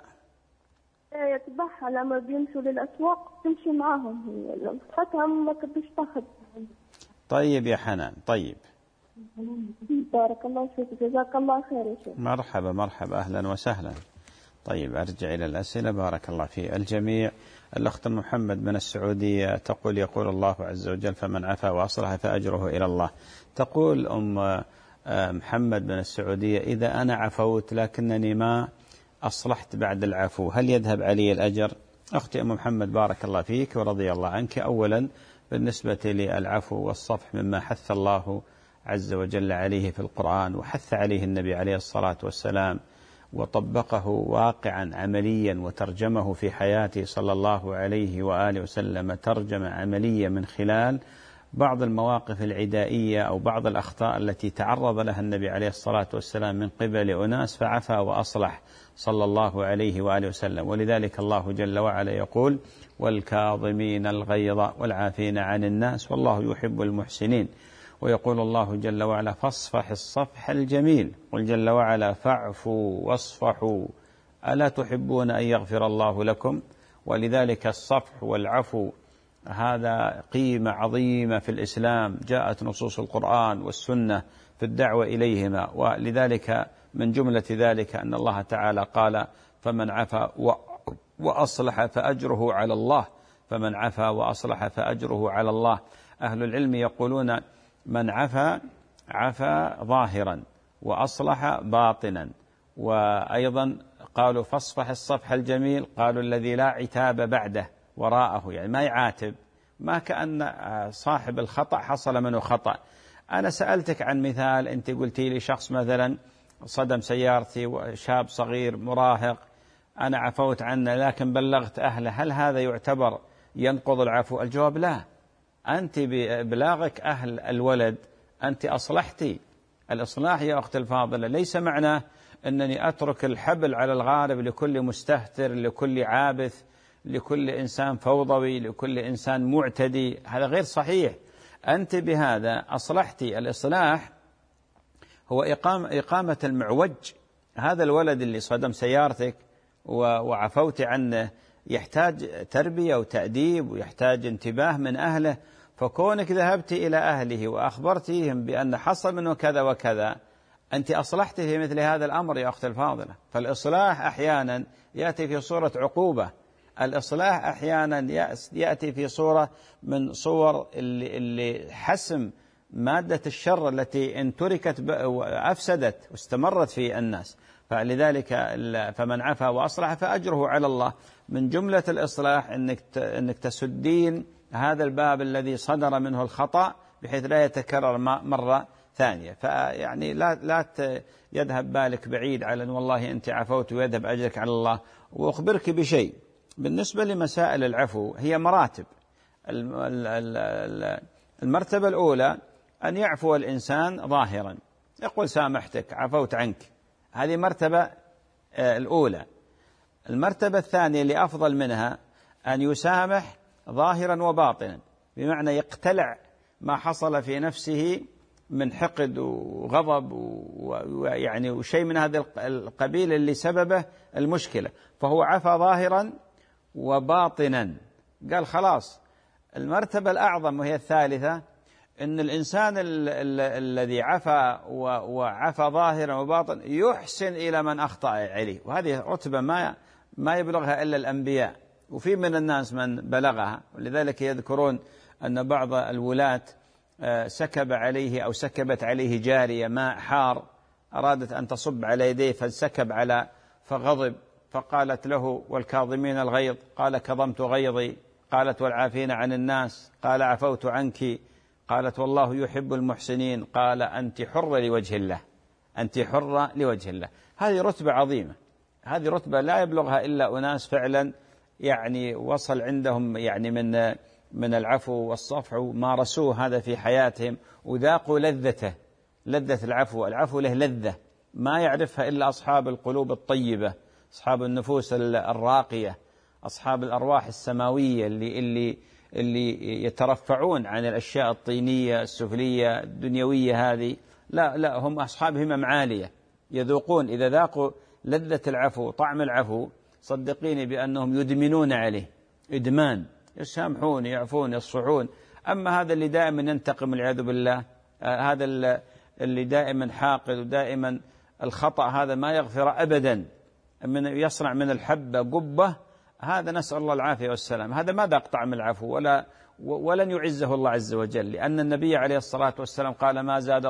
يتبعها لما بيمشوا للأسواق تمشي معاهم، هي نصحتها ما كنتش تاخذ. طيب يا حنان. طيب بارك الله فيك، جزاك الله خير يا شيخ. مرحبا أهلا وسهلا. طيب أرجع إلى الأسئلة. بارك الله في الجميع. الأخت محمد من السعودية تقول يقول الله عز وجل فمن عفا وأصلح فأجره إلى الله. تقول محمد من السعودية إذا أنا عفوت لكنني ما أصلحت بعد العفو هل يذهب علي الأجر؟ أختي محمد بارك الله فيك ورضي الله عنك. أولا بالنسبة للعفو والصفح مما حث الله عز وجل عليه في القرآن وحث عليه النبي عليه الصلاة والسلام وطبقه واقعا عمليا وترجمه في حياته صلى الله عليه وآله وسلم ترجمة عملية من خلال بعض المواقف العدائية أو بعض الأخطاء التي تعرض لها النبي عليه الصلاة والسلام من قبل أناس فعفى وأصلح صلى الله عليه وآله وسلم. ولذلك الله جل وعلا يقول والكاظمين الغيظ والعافين عن الناس والله يحب المحسنين. ويقول الله جل وعلا فاصفح الصفح الجميل. قل جل وعلا فاعفوا واصفحوا ألا تحبون أن يغفر الله لكم. ولذلك الصفح والعفو هذا قيمة عظيمة في الإسلام جاءت نصوص القرآن والسنة في الدعوة إليهما. ولذلك من جملة ذلك أن الله تعالى قال فمن عفا وأصلح فأجره على الله. فمن عفا وأصلح فأجره على الله. أهل العلم يقولون من عفا ظاهرا وأصلح باطنا. وأيضا قالوا فاصفح الصفح الجميل قالوا الذي لا عتاب بعده وراءه يعني ما يعاتب ما كأن صاحب الخطأ حصل منه خطأ. أنا سألتك عن مثال أنت قلتي لي شخص مثلا صدم سيارتي شاب صغير مراهق أنا عفوت عنه لكن بلغت أهله هل هذا يعتبر ينقض العفو؟ الجواب لا. أنت ببلاغك أهل الولد أنت أصلحتي. الإصلاح يا أخت الفاضلة ليس معناه أنني أترك الحبل على الغارب لكل مستهتر لكل عابث لكل إنسان فوضوي لكل إنسان معتدي. هذا غير صحيح. أنت بهذا أصلحتي. الإصلاح هو إقامة المعوج. هذا الولد اللي صدم سيارتك وعفوت عنه يحتاج تربية وتأديب ويحتاج انتباه من أهله. فكونك ذهبت إلى أهله وأخبرتهم بأن حصل منه كذا وكذا أنت أصلحت في مثل هذا الأمر يا أخت الفاضلة. فالإصلاح أحيانا يأتي في صورة عقوبة. الإصلاح أحيانا يأتي في صورة من صور اللي حسم مادة الشر التي إن تركت أفسدت واستمرت في الناس. فلذلك فمن عفا وأصلح فأجره على الله. من جملة الإصلاح أنك تسدين هذا الباب الذي صدر منه الخطأ بحيث لا يتكرر مرة ثانية. فيعني لا يذهب بالك بعيد على أن والله أنت عفوت ويذهب أجرك على الله. وأخبرك بشيء بالنسبة لمسائل العفو هي مراتب. المرتبة الأولى أن يعفو الإنسان ظاهرا، يقول سامحتك، عفوت عنك، هذه مرتبة الأولى. المرتبة الثانية اللي أفضل منها أن يسامح ظاهرا وباطنا، بمعنى يقتلع ما حصل في نفسه من حقد وغضب ويعني وشيء من هذا القبيل اللي سببه المشكلة، فهو عفى ظاهرا وباطنا. قال خلاص. المرتبة الأعظم وهي الثالثة، أن الإنسان الذي عفى وعفى ظاهرا وباطنا يحسن إلى من أخطأ عليه، وهذه رتبة ما يبلغها إلا الأنبياء، وفي من الناس من بلغها. ولذلك يذكرون أن بعض الولاة سكب عليه أو سكبت عليه جارية ماء حار، أرادت أن تصب على يديه فسكب فغضب، فقالت له والكاظمين الغيظ، قال كظمت غيظي. قالت والعافين عن الناس، قال عفوت عنك. قالت والله يحب المحسنين، قال أنت حرة لوجه الله، أنت حرة لوجه الله. هذه رتبة عظيمة، هذه رتبة لا يبلغها إلا أناس فعلا يعني وصل عندهم يعني من العفو والصفح، مارسوه هذا في حياتهم وذاقوا لذته، لذة العفو. العفو له لذة ما يعرفها إلا أصحاب القلوب الطيبة، أصحاب النفوس الراقية، أصحاب الأرواح السماوية اللي يترفعون عن الأشياء الطينية السفلية الدنيوية هذه. لا هم أصحاب همم عالية، يذوقون إذا ذاقوا لذة العفو طعم العفو صدقيني بأنهم يدمنون عليه إدمان، يسامحون يعفون يصفحون. أما هذا اللي دائما ينتقم والعياذ بالله، هذا اللي دائما حاقد ودائما الخطأ، هذا ما يغفر أبدا، يصنع من الحبة قبة، هذا نسأل الله العافية والسلام. هذا ما ذاق طعم العفو ولن يعزه الله عز وجل، لأن النبي عليه الصلاة والسلام قال ما زاد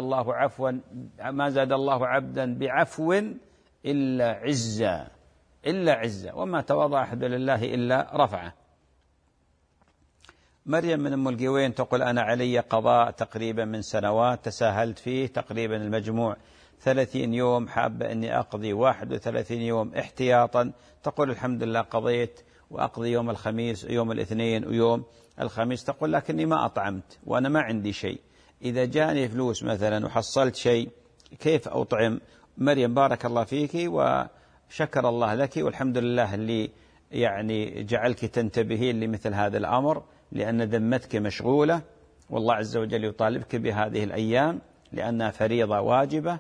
الله عبدا بعفو إلا عزة وما تواضع أحد لله إلا رفعه. مريم من أم القوين تقول أنا علي قضاء تقريبا من سنوات تساهلت فيه، تقريبا المجموع 30 يوم، حابة أني أقضي 31 يوم احتياطا. تقول الحمد لله قضيت وأقضي يوم الخميس يوم الاثنين ويوم الخميس. تقول لكني ما أطعمت وأنا ما عندي شيء، إذا جاني فلوس مثلا وحصلت شيء كيف أطعم؟ مريم بارك الله فيك وشكر الله لك، والحمد لله اللي يعني جعلك تنتبهين لمثل هذا الأمر، لأن ذمتك مشغولة والله عز وجل يطالبك بهذه الأيام لأنها فريضة واجبة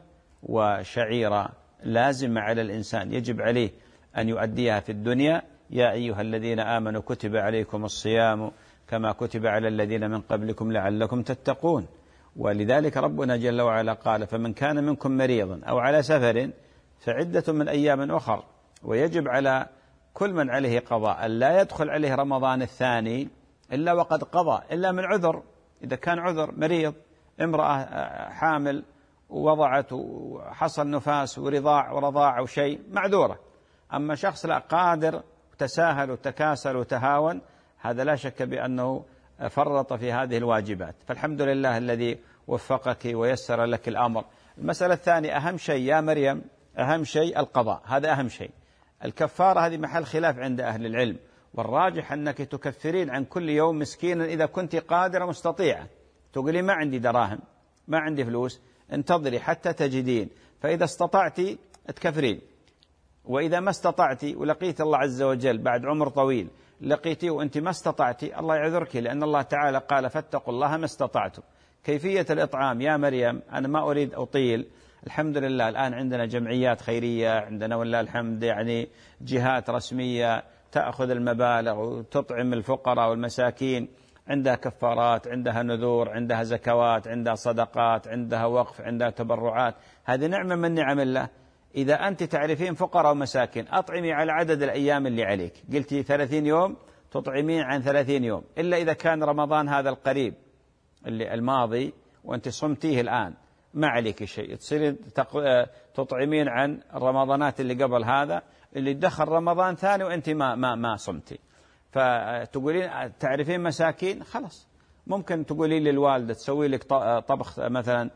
وشعيرة لازمة على الإنسان يجب عليه أن يؤديها في الدنيا. يا أيها الذين آمنوا كتب عليكم الصيام كما كتب على الذين من قبلكم لعلكم تتقون. ولذلك ربنا جل وعلا قال فمن كان منكم مريضا أو على سفر فعدة من أيام أخر. ويجب على كل من عليه قضاء لا يدخل عليه رمضان الثاني إلا وقد قضى، إلا من عذر. إذا كان عذر مريض، امرأة حامل ووضعت وحصل نفاس ورضاع وشيء معذورة. أما شخص لا قادر وتساهل وتكاسل وتهاون، هذا لا شك بأنه فرط في هذه الواجبات. فالحمد لله الذي وفقك ويسر لك الأمر. المسألة الثانية أهم شيء يا مريم، أهم شيء القضاء، هذا أهم شيء. الكفارة هذه محل خلاف عند أهل العلم، والراجح أنك تكفرين عن كل يوم مسكينا إذا كنت قادرة مستطيعة. تقولي ما عندي دراهم ما عندي فلوس، انتظري حتى تجدين، فإذا استطعت تكفرين، وإذا ما استطعت ولقيت الله عز وجل بعد عمر طويل لقيتي وأنت ما استطعتي، الله يعذرك، لأن الله تعالى قال فاتقوا الله ما استطعتم. كيفية الإطعام يا مريم أنا ما أريد أطيل. الحمد لله الآن عندنا جمعيات خيرية، عندنا والله الحمد يعني جهات رسمية تأخذ المبالغ وتطعم الفقراء والمساكين، عندها كفارات، عندها نذور، عندها زكوات، عندها صدقات، عندها وقف، عندها تبرعات. هذه نعمة من نعم الله. إذا أنت تعرفين فقراء ومساكين أطعمي على عدد الأيام اللي عليك، قلتي 30 يوم تطعمين عن 30 يوم، إلا إذا كان رمضان هذا القريب اللي الماضي وأنت صمتيه الآن ما عليك شيء، تصيرين تطعمين عن الرمضانات اللي قبل هذا اللي دخل رمضان ثاني وأنت ما صمتي. فتقولين تعرفين مساكين، خلاص ممكن تقولين للوالدة تسوي لك طبخ مثلا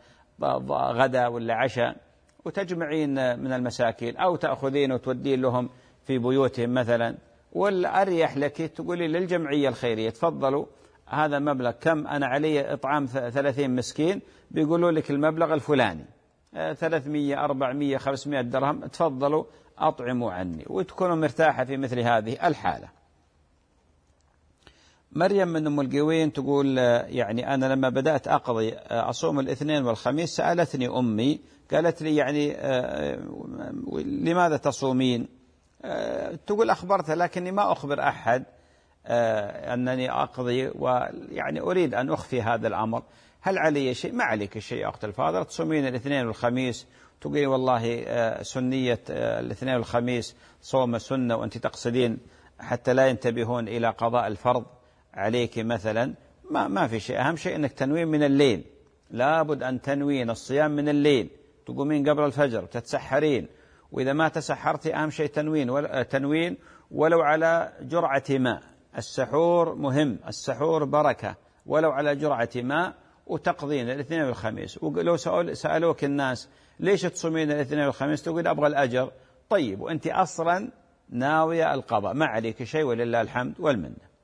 غدا ولا عشاء وتجمعين من المساكين، أو تأخذين وتودين لهم في بيوتهم مثلا والأريح لك تقولي للجمعية الخيرية تفضلوا هذا مبلغ كم أنا علي إطعام 30 مسكين، بيقولوا لك المبلغ الفلاني 300 400 500 درهم، تفضلوا أطعموا عني، وتكونوا مرتاحة في مثل هذه الحالة. مريم من أم القوين تقول يعني أنا لما بدأت أقضي أصوم الاثنين والخميس سألتني أمي قالت لي يعني لماذا تصومين؟ تقول أخبرتها لكني ما أخبر أحد أنني أقضي، ويعني أريد أن أخفي هذا الأمر. هل علي شيء؟ ما عليك شيء يا أخت الفاضلة، تصومين الاثنين والخميس، تقولي والله سنية الاثنين والخميس صوم سنة وأنت تقصدين حتى لا ينتبهون إلى قضاء الفرض عليك مثلا، ما في شيء. أهم شيء أنك تنوين من الليل، لابد أن تنوين الصيام من الليل، تقومين قبل الفجر وتتسحرين، وإذا ما تسحرتي أهم شيء تنوين ولو على جرعة ماء. السحور مهم، السحور بركة، ولو على جرعة ماء، وتقضين الاثنين والخميس. ولو سألوك الناس ليش تصومين الاثنين والخميس تقول أبغى الأجر. طيب وأنت أصلا ناوية القضاء، ما عليك شيء ولله الحمد والمنة.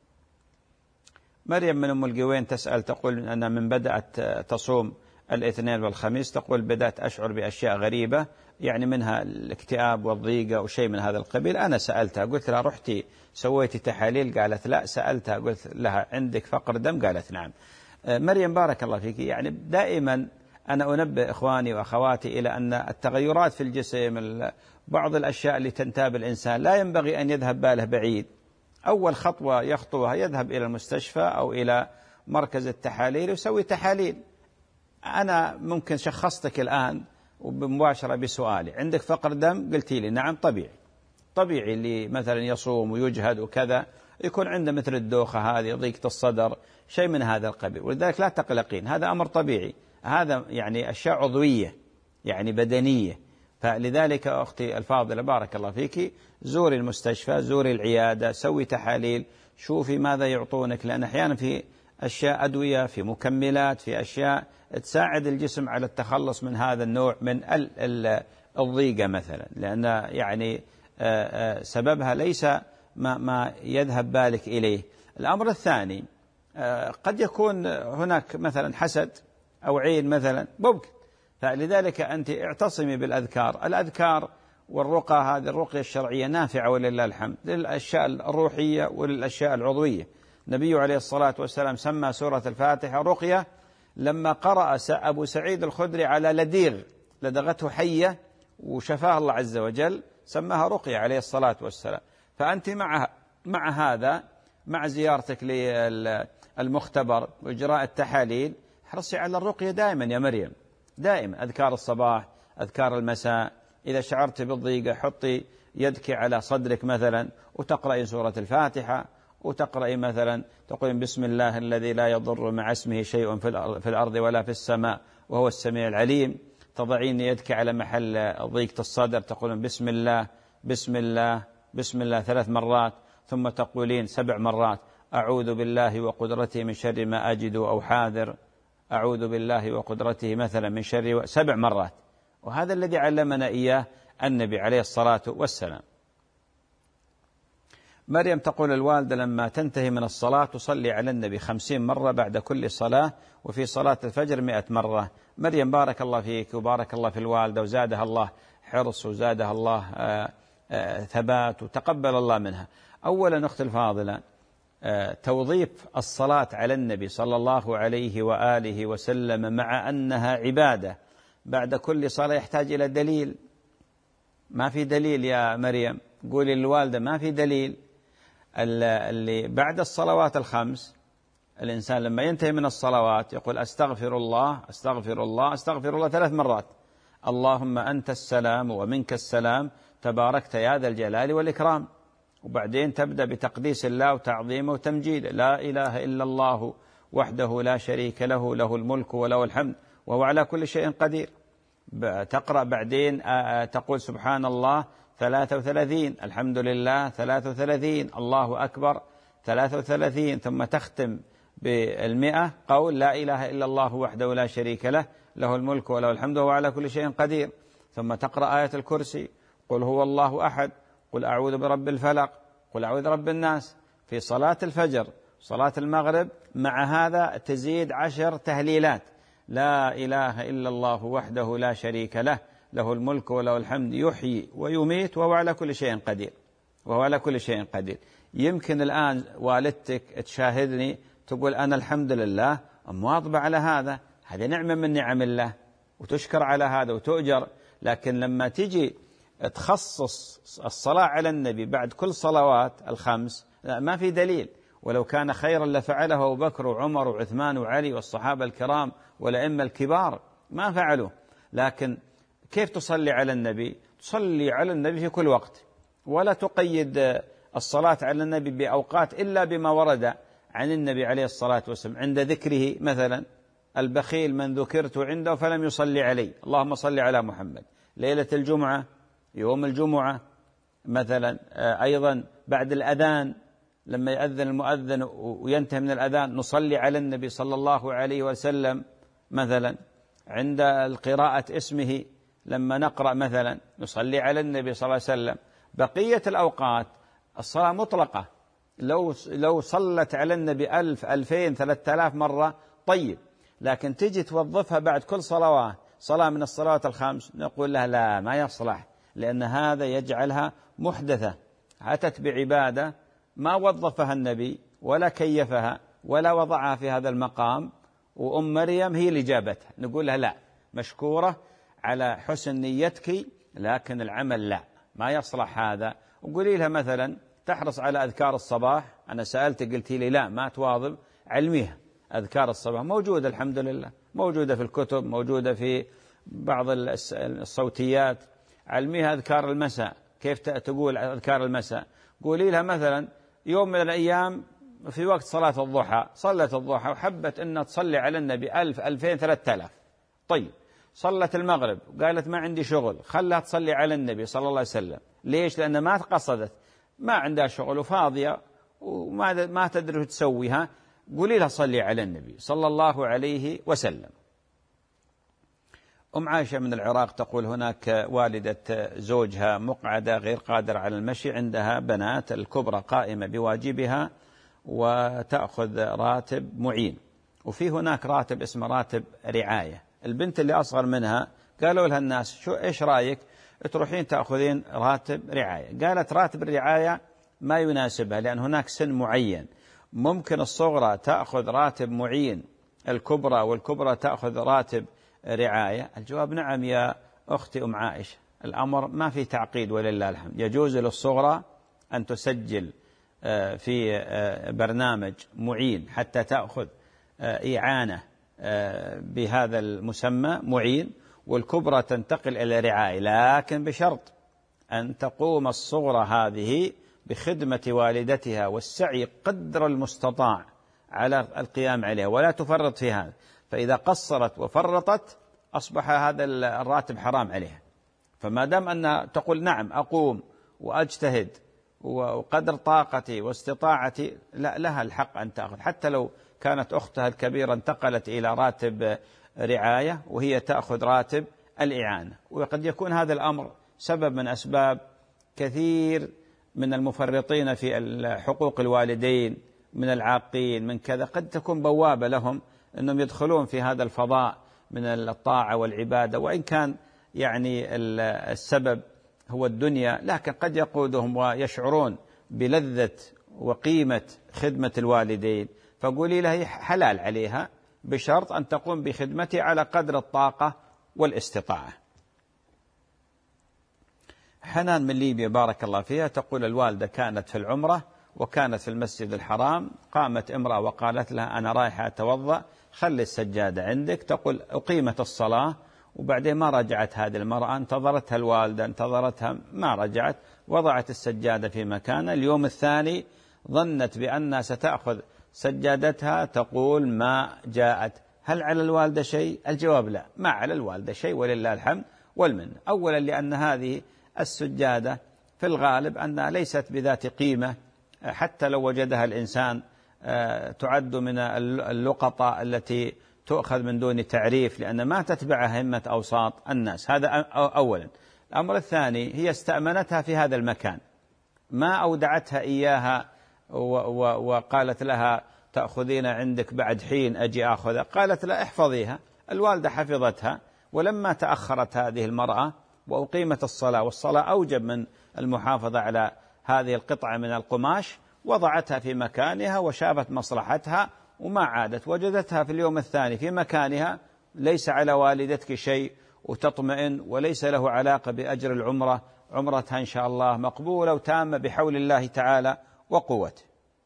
مريم من أم القوين تسأل تقول أن من بدأت تصوم الاثنين والخميس تقول بدأت أشعر بأشياء غريبة، يعني منها الاكتئاب والضيقة وشيء من هذا القبيل. أنا سألتها قلت لها رحتي سويتي تحاليل؟ قالت لا. سألتها قلت لها عندك فقر دم؟ قالت نعم. مريم بارك الله فيك، يعني دائما أنا أنبه إخواني وأخواتي إلى أن التغيرات في الجسم، بعض الأشياء اللي تنتاب الإنسان لا ينبغي أن يذهب باله بعيد. أول خطوة يخطوها يذهب إلى المستشفى أو إلى مركز التحاليل ويسوي تحاليل. أنا ممكن شخصتك الآن وبمباشرة بسؤالي عندك فقر دم؟ قلتي لي نعم. طبيعي اللي مثلا يصوم ويجهد وكذا يكون عنده مثل الدوخة هذه، ضيقة الصدر، شيء من هذا القبيل، ولذلك لا تقلقين، هذا أمر طبيعي، هذا يعني أشياء عضوية يعني بدنية. فلذلك أختي الفاضلة بارك الله فيك زوري المستشفى، زوري العيادة، سوي تحاليل، شوفي ماذا يعطونك، لأن أحيانا في أشياء أدوية، في مكملات، في أشياء تساعد الجسم على التخلص من هذا النوع من الضيقة مثلا، لأن يعني سببها ليس ما يذهب بالك إليه. الأمر الثاني قد يكون هناك مثلا حسد أو عين مثلا ممكن، فلذلك أنت اعتصمي بالأذكار. الأذكار والرقى هذه الرقية الشرعية نافعة ولله الحمد للأشياء الروحية وللأشياء العضوية. النبي عليه الصلاة والسلام سمى سورة الفاتحة رقية لما قرأ أبو سعيد الخدري على لدغته حية وشفاه الله عز وجل، سماها رقية عليه الصلاة والسلام. فأنت مع هذا، مع زيارتك للمختبر وإجراء التحاليل، حرصي على الرقية دائما يا مريم، دائما أذكار الصباح، أذكار المساء. إذا شعرت بالضيقة حطي يدك على صدرك مثلا وتقرأي سورة الفاتحة، وتقرأي مثلا تقولين بسم الله الذي لا يضر مع اسمه شيء في الأرض ولا في السماء وهو السميع العليم. تضعين يدك على محل ضيقة الصدر تقولين بسم الله بسم الله بسم الله 3 مرات، ثم تقولين 7 مرات أعوذ بالله وقدرته من شر ما أجد أو حاذر، أعوذ بالله وقدرته مثلا من شر 7 مرات. وهذا الذي علمنا إياه النبي عليه الصلاة والسلام. مريم تقول الوالدة لما تنتهي من الصلاة تصلي على النبي 50 مرة بعد كل صلاة، وفي صلاة الفجر 100 مرة. مريم بارك الله فيك وبارك الله في الوالدة، وزادها الله حرص وزادها الله ثبات وتقبل الله منها. أولا أخت الفاضلة، توظيف الصلاة على النبي صلى الله عليه وآله وسلم مع أنها عبادة بعد كل صلاة يحتاج إلى دليل. ما في دليل يا مريم، قولي للوالدة ما في دليل. اللي بعد الصلوات الخمس الإنسان لما ينتهي من الصلوات يقول أستغفر الله أستغفر الله أستغفر الله 3 مرات، اللهم أنت السلام ومنك السلام تباركت يا ذا الجلال والإكرام. وبعدين تبدأ بتقديس الله وتعظيمه وتمجيده، لا إله إلا الله وحده لا شريك له، له الملك وله الحمد وهو على كل شيء قدير. تقرأ بعدين تقول سبحان الله 33، الحمد لله 33، الله أكبر 33، ثم تختم ب100 قول لا إله إلا الله وحده لا شريك له، له الملك وله الحمد وهو على كل شيء قدير. ثم تقرأ آية الكرسي، قل هو الله أحد، قل أعوذ برب الفلق، قل أعوذ برب الناس في صلاة الفجر صلاة المغرب، مع هذا تزيد 10 تهليلات: لا إله إلا الله وحده لا شريك له، له الملك وله الحمد يحيي ويميت وهو على كل شيء قدير، وهو على كل شيء قدير. يمكن الآن والدتك تشاهدني تقول أنا الحمد لله مواظبة على هذا، هذه نعمة من نعم الله وتشكر على هذا وتؤجر. لكن لما تجي تخصص الصلاة على النبي بعد كل صلوات الخمس، ما في دليل. ولو كان خيرا لفعله أبو بكر وعمر وعثمان وعلي والصحابة الكرام والأئمة الكبار، ما فعلوا. لكن كيف تصلي على النبي؟ تصلي على النبي في كل وقت، ولا تقيد الصلاة على النبي بأوقات إلا بما ورد عن النبي عليه الصلاة والسلام. عند ذكره مثلا: البخيل من ذكرت عنده فلم يصلي علي، اللهم صل على محمد. ليلة الجمعة، يوم الجمعة مثلا، أيضا بعد الأذان لما يأذن المؤذن وينتهي من الأذان نصلي على النبي صلى الله عليه وسلم مثلا. عند القراءة اسمه لما نقرأ مثلا نصلي على النبي صلى الله عليه وسلم. بقية الأوقات الصلاة مطلقة، لو صلت على النبي 1000 2000 3000 مرة طيب، لكن تجي توظفها بعد كل صلاة من الصلوات الخمس، نقول لها لا، ما يصلح، لأن هذا يجعلها محدثة، أتت بعبادة ما وظفها النبي ولا كيفها ولا وضعها في هذا المقام، وأم مريم هي اللي جابتها. نقول لها لا، مشكورة على حسن نيتك، لكن العمل لا، ما يصلح هذا. وقولي لها مثلا تحرص على أذكار الصباح، أنا سألت قلتي لي لا ما تواظب، علميها أذكار الصباح موجودة الحمد لله، موجودة في الكتب، موجودة في بعض الصوتيات. علميها أذكار المساء، كيف تقول أذكار المساء. قولي لها مثلا يوم من الأيام في وقت صلاة الضحى صلت الضحى وحبت أن تصلي على النبي 1000 2000 3000، طيب صلت المغرب وقالت ما عندي شغل، خلها تصلي على النبي صلى الله عليه وسلم. ليش؟ لأن ما قصدت، ما عندها شغل وفاضية وما تدري تسويها. قولي لها صلي على النبي صلى الله عليه وسلم. أم عائشة من العراق تقول هناك والدة زوجها مقعدة غير قادرة على المشي، عندها بنات، الكبرى قائمة بواجبها وتأخذ راتب معين، وفي هناك راتب اسمه راتب رعاية. البنت اللي أصغر منها قالوا لها الناس إيش رأيك تروحين تأخذين راتب رعاية؟ قالت راتب الرعاية ما يناسبها، لأن هناك سن معين، ممكن الصغرى تأخذ راتب معين الكبرى، والكبرى تأخذ راتب رعاية. الجواب نعم يا أختي أم عائشة، الأمر ما في تعقيد ولله الحمد. يجوز للصغرى أن تسجل في برنامج معين حتى تأخذ إعانة بهذا المسمى معين، والكبرى تنتقل إلى رعاية، لكن بشرط أن تقوم الصغرى هذه بخدمة والدتها والسعي قدر المستطاع على القيام عليها، ولا تفرط في هذا. فإذا قصرت وفرطت أصبح هذا الراتب حرام عليها. فما دام أن تقول نعم أقوم وأجتهد وقدر طاقتي واستطاعتي، لا، لها الحق أن تأخذ، حتى لو كانت أختها الكبيرة انتقلت إلى راتب رعاية وهي تأخذ راتب الإعانة. وقد يكون هذا الأمر سبب من أسباب كثير من المفرطين في حقوق الوالدين، من العاقين، من كذا، قد تكون بوابة لهم أنهم يدخلون في هذا الفضاء من الطاعة والعبادة، وإن كان يعني السبب هو الدنيا، لكن قد يقودهم ويشعرون بلذة وقيمة خدمة الوالدين. فقولي لها حلال عليها بشرط أن تقوم بخدمته على قدر الطاقة والاستطاعة. حنان من ليبيا بارك الله فيها تقول الوالدة كانت في العمرة وكانت في المسجد الحرام، قامت امرأة وقالت لها أنا رايحة أتوضأ، خلي السجادة عندك. تقول أقيمت الصلاة وبعدين ما رجعت هذه المرأة، انتظرتها الوالدة، انتظرتها ما رجعت، وضعت السجادة في مكانها. اليوم الثاني ظنت بأنها ستأخذ سجادتها، تقول ما جاءت. هل على الوالدة شيء؟ الجواب لا، ما على الوالدة شيء ولله الحمد والمنة. أولا لأن هذه السجادة في الغالب أنها ليست بذات قيمة، حتى لو وجدها الإنسان تعد من اللقطة التي تؤخذ من دون تعريف، لأن ما تتبعها همة أوساط الناس. هذا أولا. الأمر الثاني هي استأمنتها في هذا المكان، ما أودعتها إياها وقالت لها تأخذين عندك بعد حين أجي أخذها، قالت لا احفظيها. الوالدة حفظتها، ولما تأخرت هذه المرأة وأقيمت الصلاة، والصلاة أوجب من المحافظة على هذه القطعة من القماش، وضعتها في مكانها وشافت مصلحتها وما عادت، وجدتها في اليوم الثاني في مكانها، ليس على والدتك شيء، وتطمئن، وليس له علاقة بأجر العمرة، عمرتها إن شاء الله مقبولة وتامة بحول الله تعالى وقوته.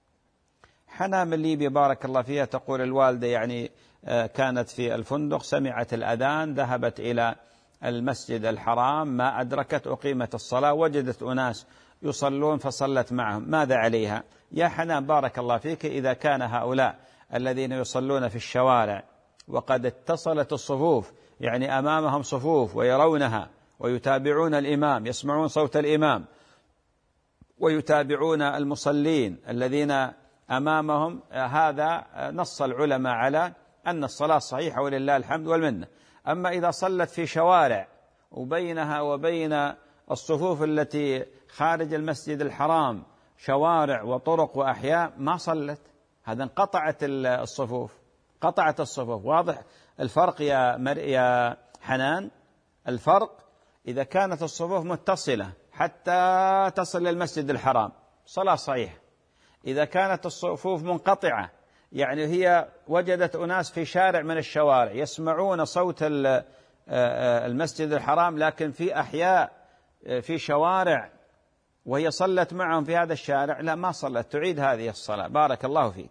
حنان من ليبيا بارك الله فيها تقول الوالدة يعني كانت في الفندق، سمعت الأذان، ذهبت إلى المسجد الحرام، ما أدركت، أقيمت الصلاة، وجدت أناس يصلون فصلت معهم، ماذا عليها؟ يا حنان بارك الله فيك، إذا كان هؤلاء الذين يصلون في الشوارع وقد اتصلت الصفوف، يعني أمامهم صفوف ويرونها ويتابعون الإمام، يسمعون صوت الإمام ويتابعون المصلين الذين أمامهم، هذا نص العلماء على أن الصلاة صحيحة ولله الحمد والمنة. أما إذا صلت في شوارع وبينها وبين الصفوف التي خارج المسجد الحرام شوارع وطرق وأحياء، ما صلت، هذا انقطعت الصفوف، قطعت الصفوف. واضح الفرق يا حنان؟ الفرق إذا كانت الصفوف متصلة حتى تصل للمسجد الحرام صلاة صحيحة. إذا كانت الصفوف منقطعة، يعني هي وجدت أناس في شارع من الشوارع يسمعون صوت المسجد الحرام، لكن في أحياء في شوارع وهي صلت معهم في هذا الشارع، لا ما صلت، تعيد هذه الصلاة. بارك الله فيك.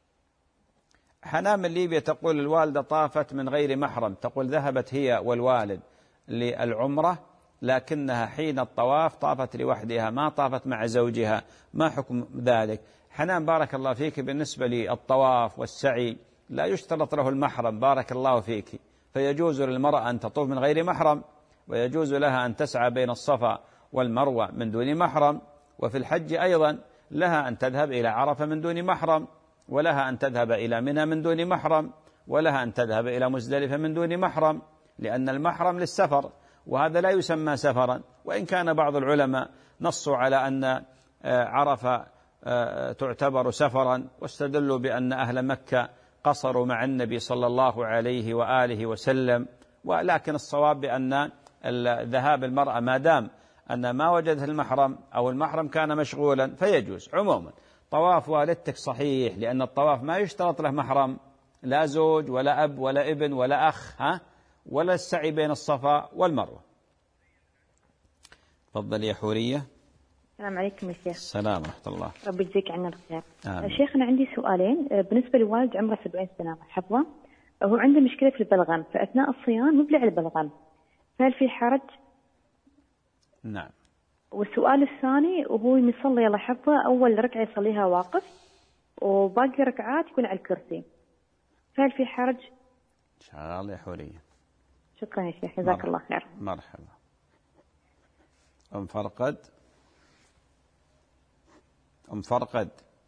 حنان من ليبيا تقول الوالدة طافت من غير محرم، تقول ذهبت هي والوالد للعمرة، لكنها حين الطواف طافت لوحدها، ما طافت مع زوجها، ما حكم ذلك؟ حنان بارك الله فيك، بالنسبة للطواف والسعي لا يشترط له المحرم، بارك الله فيك، فيجوز للمرأة أن تطوف من غير محرم، ويجوز لها أن تسعى بين الصفا والمروة من دون محرم، وفي الحج أيضا لها أن تذهب إلى عرفة من دون محرم، ولها أن تذهب إلى منى من دون محرم، ولها أن تذهب إلى مزدلفة من دون محرم، لأن المحرم للسفر، وهذا لا يسمى سفرا. وإن كان بعض العلماء نصوا على أن عرفة تعتبر سفرا، واستدلوا بأن أهل مكة قصروا مع النبي صلى الله عليه وآله وسلم، ولكن الصواب بأن ذهاب المرأة ما دام أن ما وجدت المحرم أو المحرم كان مشغولا فيجوز. عموما طواف والدتك صحيح، لأن الطواف ما يشترط له محرم، لا زوج ولا أب ولا ابن ولا أخ ولا السعي بين الصفا والمروة. تفضل يا حورية. السلام عليكم يا شيخ. السلام ورحمة الله. ربي يجزيك عنا الخير. شيخ أنا عندي سؤالين. بالنسبة لوالد عمره 70 سنة حفظه، هو عنده مشكلة في البلغم، فأثناء الصيام يبلع البلغم، فهل في حرج؟ نعم. والسؤال الثاني، وهو يصلي الله حفظه أول ركعة يصليها واقف وباقي ركعات يكون على الكرسي، فهل في حرج؟ إن شاء الله يا حورية. شكرا يا شيخ، جزاك الله خير. مرحبا. أم فرقد. أم فرقد،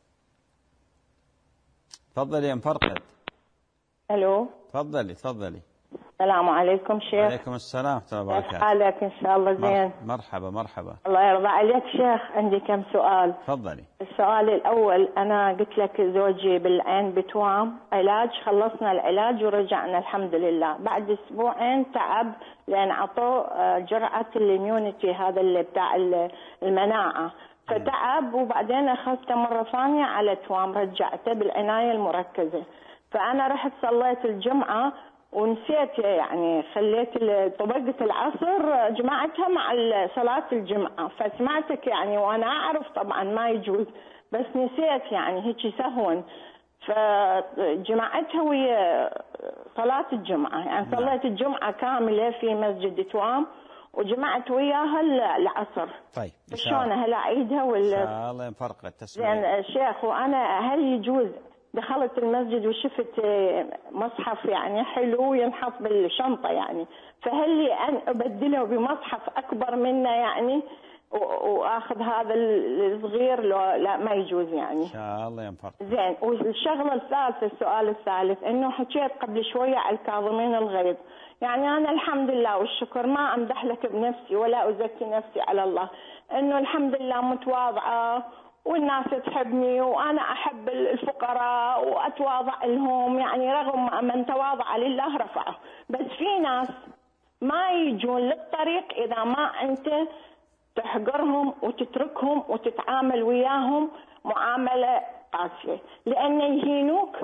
تفضلي يا أم فرقد. ألو. تفضلي. السلام عليكم شيخ. عليكم السلام ورحمة الله وبركاته. كيف حالك؟ إن شاء الله زين. مرحبا. الله يرضى عليك شيخ، عندي كم سؤال. تفضلي. السؤال الأول، أنا قلت لك زوجي بالعين بتوام علاج، خلصنا العلاج ورجعنا الحمد لله، بعد أسبوعين تعب لأن عطوه جرعة الإميونيتي، هذا اللي بتاع المناعة، فتعب، وبعدين أخذته مرة ثانية على توام، رجعته بالعناية المركزة. فأنا رحت صليت الجمعة ونسيت، يعني خليت طبقة العصر جمعتها مع صلاة الجمعة، فسمعتك يعني وأنا أعرف طبعا ما يجوز، بس نسيت يعني هيك سهوا، فجمعتها ويا صلاة الجمعة، يعني صليت الجمعة كاملة في مسجد توام وجمعت وياها العصر. طيب شلون هل أعيدها ولا؟ إن شاء الله ينفرقت تسمع. لأن شيخ، وأنا هل يجوز دخلت المسجد وشفت مصحف يعني حلو ينحط بالشنطة يعني، فهل لي أن أبدله بمصحف أكبر منه يعني وآخذ هذا الصغير؟ لا ما يجوز يعني. إن شاء الله ينفرق. زين. والشغلة الثالثة، السؤال الثالث، إنه حكيت قبل شوية على الكاظمين الغيظ، يعني أنا الحمد لله والشكر ما أمدح لك بنفسي ولا أزكي نفسي على الله، انه الحمد لله متواضعه والناس تحبني وانا احب الفقراء واتواضع لهم، يعني رغم من تواضع لله رفعه. بس في ناس ما يجون للطريق اذا ما انت تحقرهم وتتركهم وتتعامل وياهم معامله قاسيه، لان يهينوك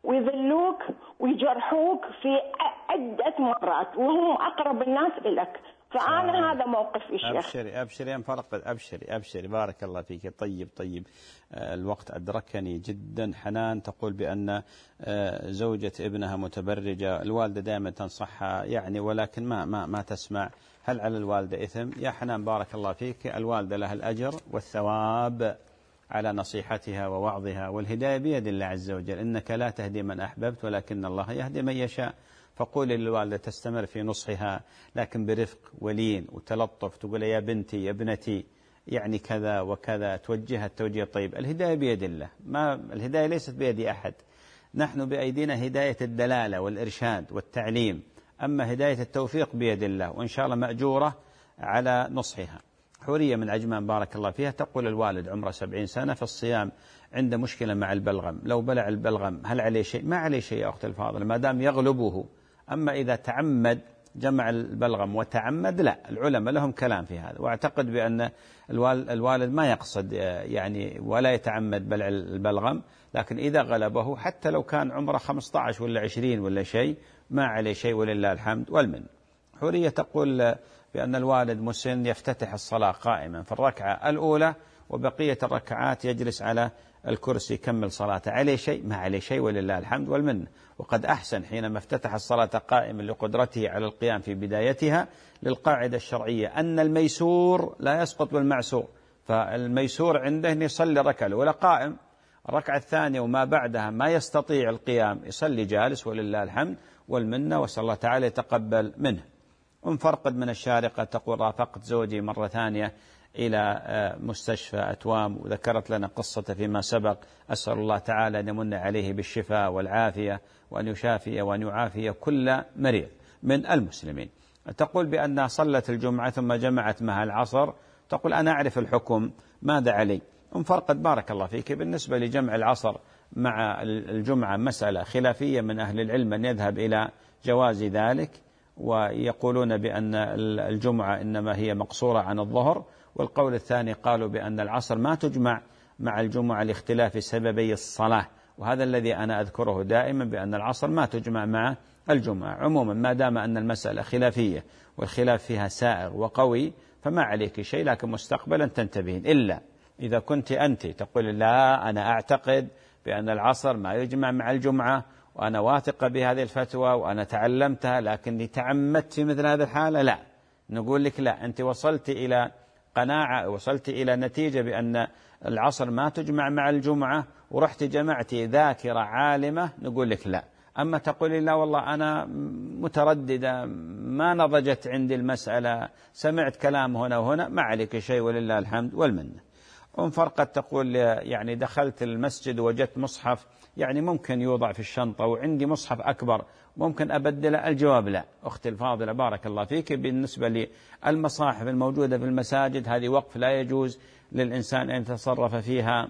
ويذلوك ويجرحوك في عده مرات وهم اقرب الناس لك. فأنا هذا موقفي شيخ. أبشري مفرقد، أبشري بارك الله فيك. طيب الوقت أدركني جدا. حنان تقول بأن زوجة ابنها متبرجة، الوالدة دائما تنصحها يعني ولكن ما تسمع. هل على الوالدة إثم؟ يا حنان بارك الله فيك، الوالدة لها الأجر والثواب على نصيحتها ووعظها، والهداية بيد الله عز وجل، إنك لا تهدي من أحببت ولكن الله يهدي من يشاء. فقولي للوالدة تستمر في نصحها لكن برفق ولين وتلطف، تقول يا بنتي يا ابنتي يعني كذا وكذا، توجهها التوجيه الطيب. الهداية بيد الله، الهداية ليست بيد أحد. نحن بأيدينا هداية الدلالة والإرشاد والتعليم، أما هداية التوفيق بيد الله، وإن شاء الله مأجورة على نصحها. حورية من عجمان بارك الله فيها تقول الوالد عمره 70 سنة في الصيام عنده مشكلة مع البلغم، لو بلع البلغم هل عليه شيء؟ ما عليه شيء يا أختي الفاضلة ما دام يغلبه. أما إذا تعمد جمع البلغم وتعمد لا، العلماء لهم كلام في هذا، واعتقد بأن الوالد ما يقصد يعني ولا يتعمد بلع البلغم، لكن إذا غلبه حتى لو كان عمره 15 ولا 20 ولا شيء ما عليه شيء ولله الحمد والمن. حورية تقول بأن الوالد مسن يفتتح الصلاة قائما في الركعة الأولى وبقية الركعات يجلس على الكرسي يكمل صلاته، عليه شيء؟ ما عليه شيء ولله الحمد والمن. وقد أحسن حينما افتتح الصلاة قائما لقدرته على القيام في بدايتها، للقاعدة الشرعية أن الميسور لا يسقط بالمعسور، فالميسور عنده أن يصلي الركعة الأولى قائم، الركعة الثانية وما بعدها ما يستطيع القيام يصلي جالس ولله الحمد والمنة، وصلى الله تعالى يتقبل منه. انفرقد من الشارقة تقول رافقت زوجي مرة ثانية إلى مستشفى أتوام وذكرت لنا قصة فيما سبق، أسأل الله تعالى أن يمن عليه بالشفاء والعافية وأن يشافي وأن يعافي كل مريض من المسلمين. تقول بأنها صلت الجمعة ثم جمعت معها العصر، تقول أنا أعرف الحكم ماذا علي؟ انفرقد بارك الله فيك. بالنسبة لجمع العصر مع الجمعة مسألة خلافية من أهل العلم أن يذهب إلى جواز ذلك، ويقولون بأن الجمعة إنما هي مقصورة عن الظهر، والقول الثاني قالوا بأن العصر ما تجمع مع الجمعة لاختلاف سببي الصلاة، وهذا الذي أنا أذكره دائما بأن العصر ما تجمع مع الجمعة. عموما ما دام أن المسألة خلافية والخلاف فيها سائغ وقوي فما عليك شيء، لكن مستقبلا تنتبهين. إلا إذا كنت أنت تقول لا أنا أعتقد بأن العصر ما يجمع مع الجمعة وأنا واثقة بهذه الفتوى وأنا تعلمتها لكني تعمدت في مثل هذه الحالة، لا، نقول لك لا، أنت وصلت إلى قناعة، وصلت إلى نتيجة بأن العصر ما تجمع مع الجمعة ورحت جمعتي ذاكرة عالمة، نقول لك لا. أما تقولي لا والله أنا مترددة ما نضجت عندي المسألة، سمعت كلام هنا وهنا، ما عليك شيء ولله الحمد والمنة. فرقت تقول يعني دخلت المسجد وجدت مصحف يعني ممكن يوضع في الشنطة وعندي مصحف أكبر ممكن أبدله؟ الجواب لا. أختي الفاضلة بارك الله فيك، بالنسبة للمصاحف الموجودة في المساجد هذه وقف لا يجوز للإنسان أن يتصرف فيها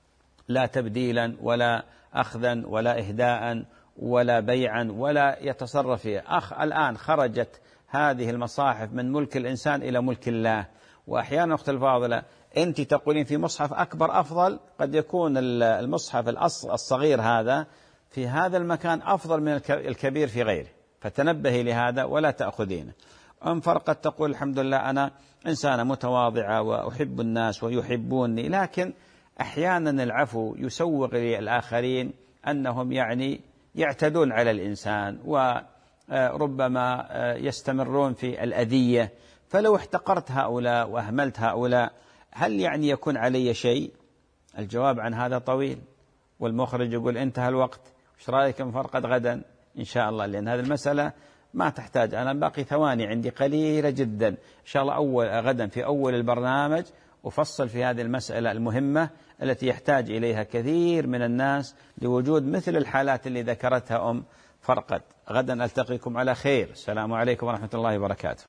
لا تبديلا ولا أخذا ولا إهداء ولا بيعا ولا يتصرف فيها. الآن خرجت هذه المصاحف من ملك الإنسان إلى ملك الله، وأحيانا أختي الفاضلة أنت تقولين في مصحف أكبر أفضل، قد يكون المصحف الصغير هذا في هذا المكان أفضل من الكبير في غيره، فتنبهي لهذا ولا تأخذينه. فرقت تقول الحمد لله أنا إنسانة متواضعة وأحب الناس ويحبوني، لكن أحيانا العفو يسوغ للآخرين أنهم يعني يعتدون على الإنسان وربما يستمرون في الأذية، فلو احتقرت هؤلاء وأهملت هؤلاء هل يعني يكون علي شيء؟ الجواب عن هذا طويل، والمخرج يقول انتهى الوقت، ايش رايك نفرقد غدا ان شاء الله، لان هذه المسألة ما تحتاج، انا باقي ثواني عندي قليلة جدا، ان شاء الله غدا في اول البرنامج افصل في هذه المسألة المهمة التي يحتاج اليها كثير من الناس لوجود مثل الحالات اللي ذكرتها فرقد. غدا التقيكم على خير، السلام عليكم ورحمة الله وبركاته.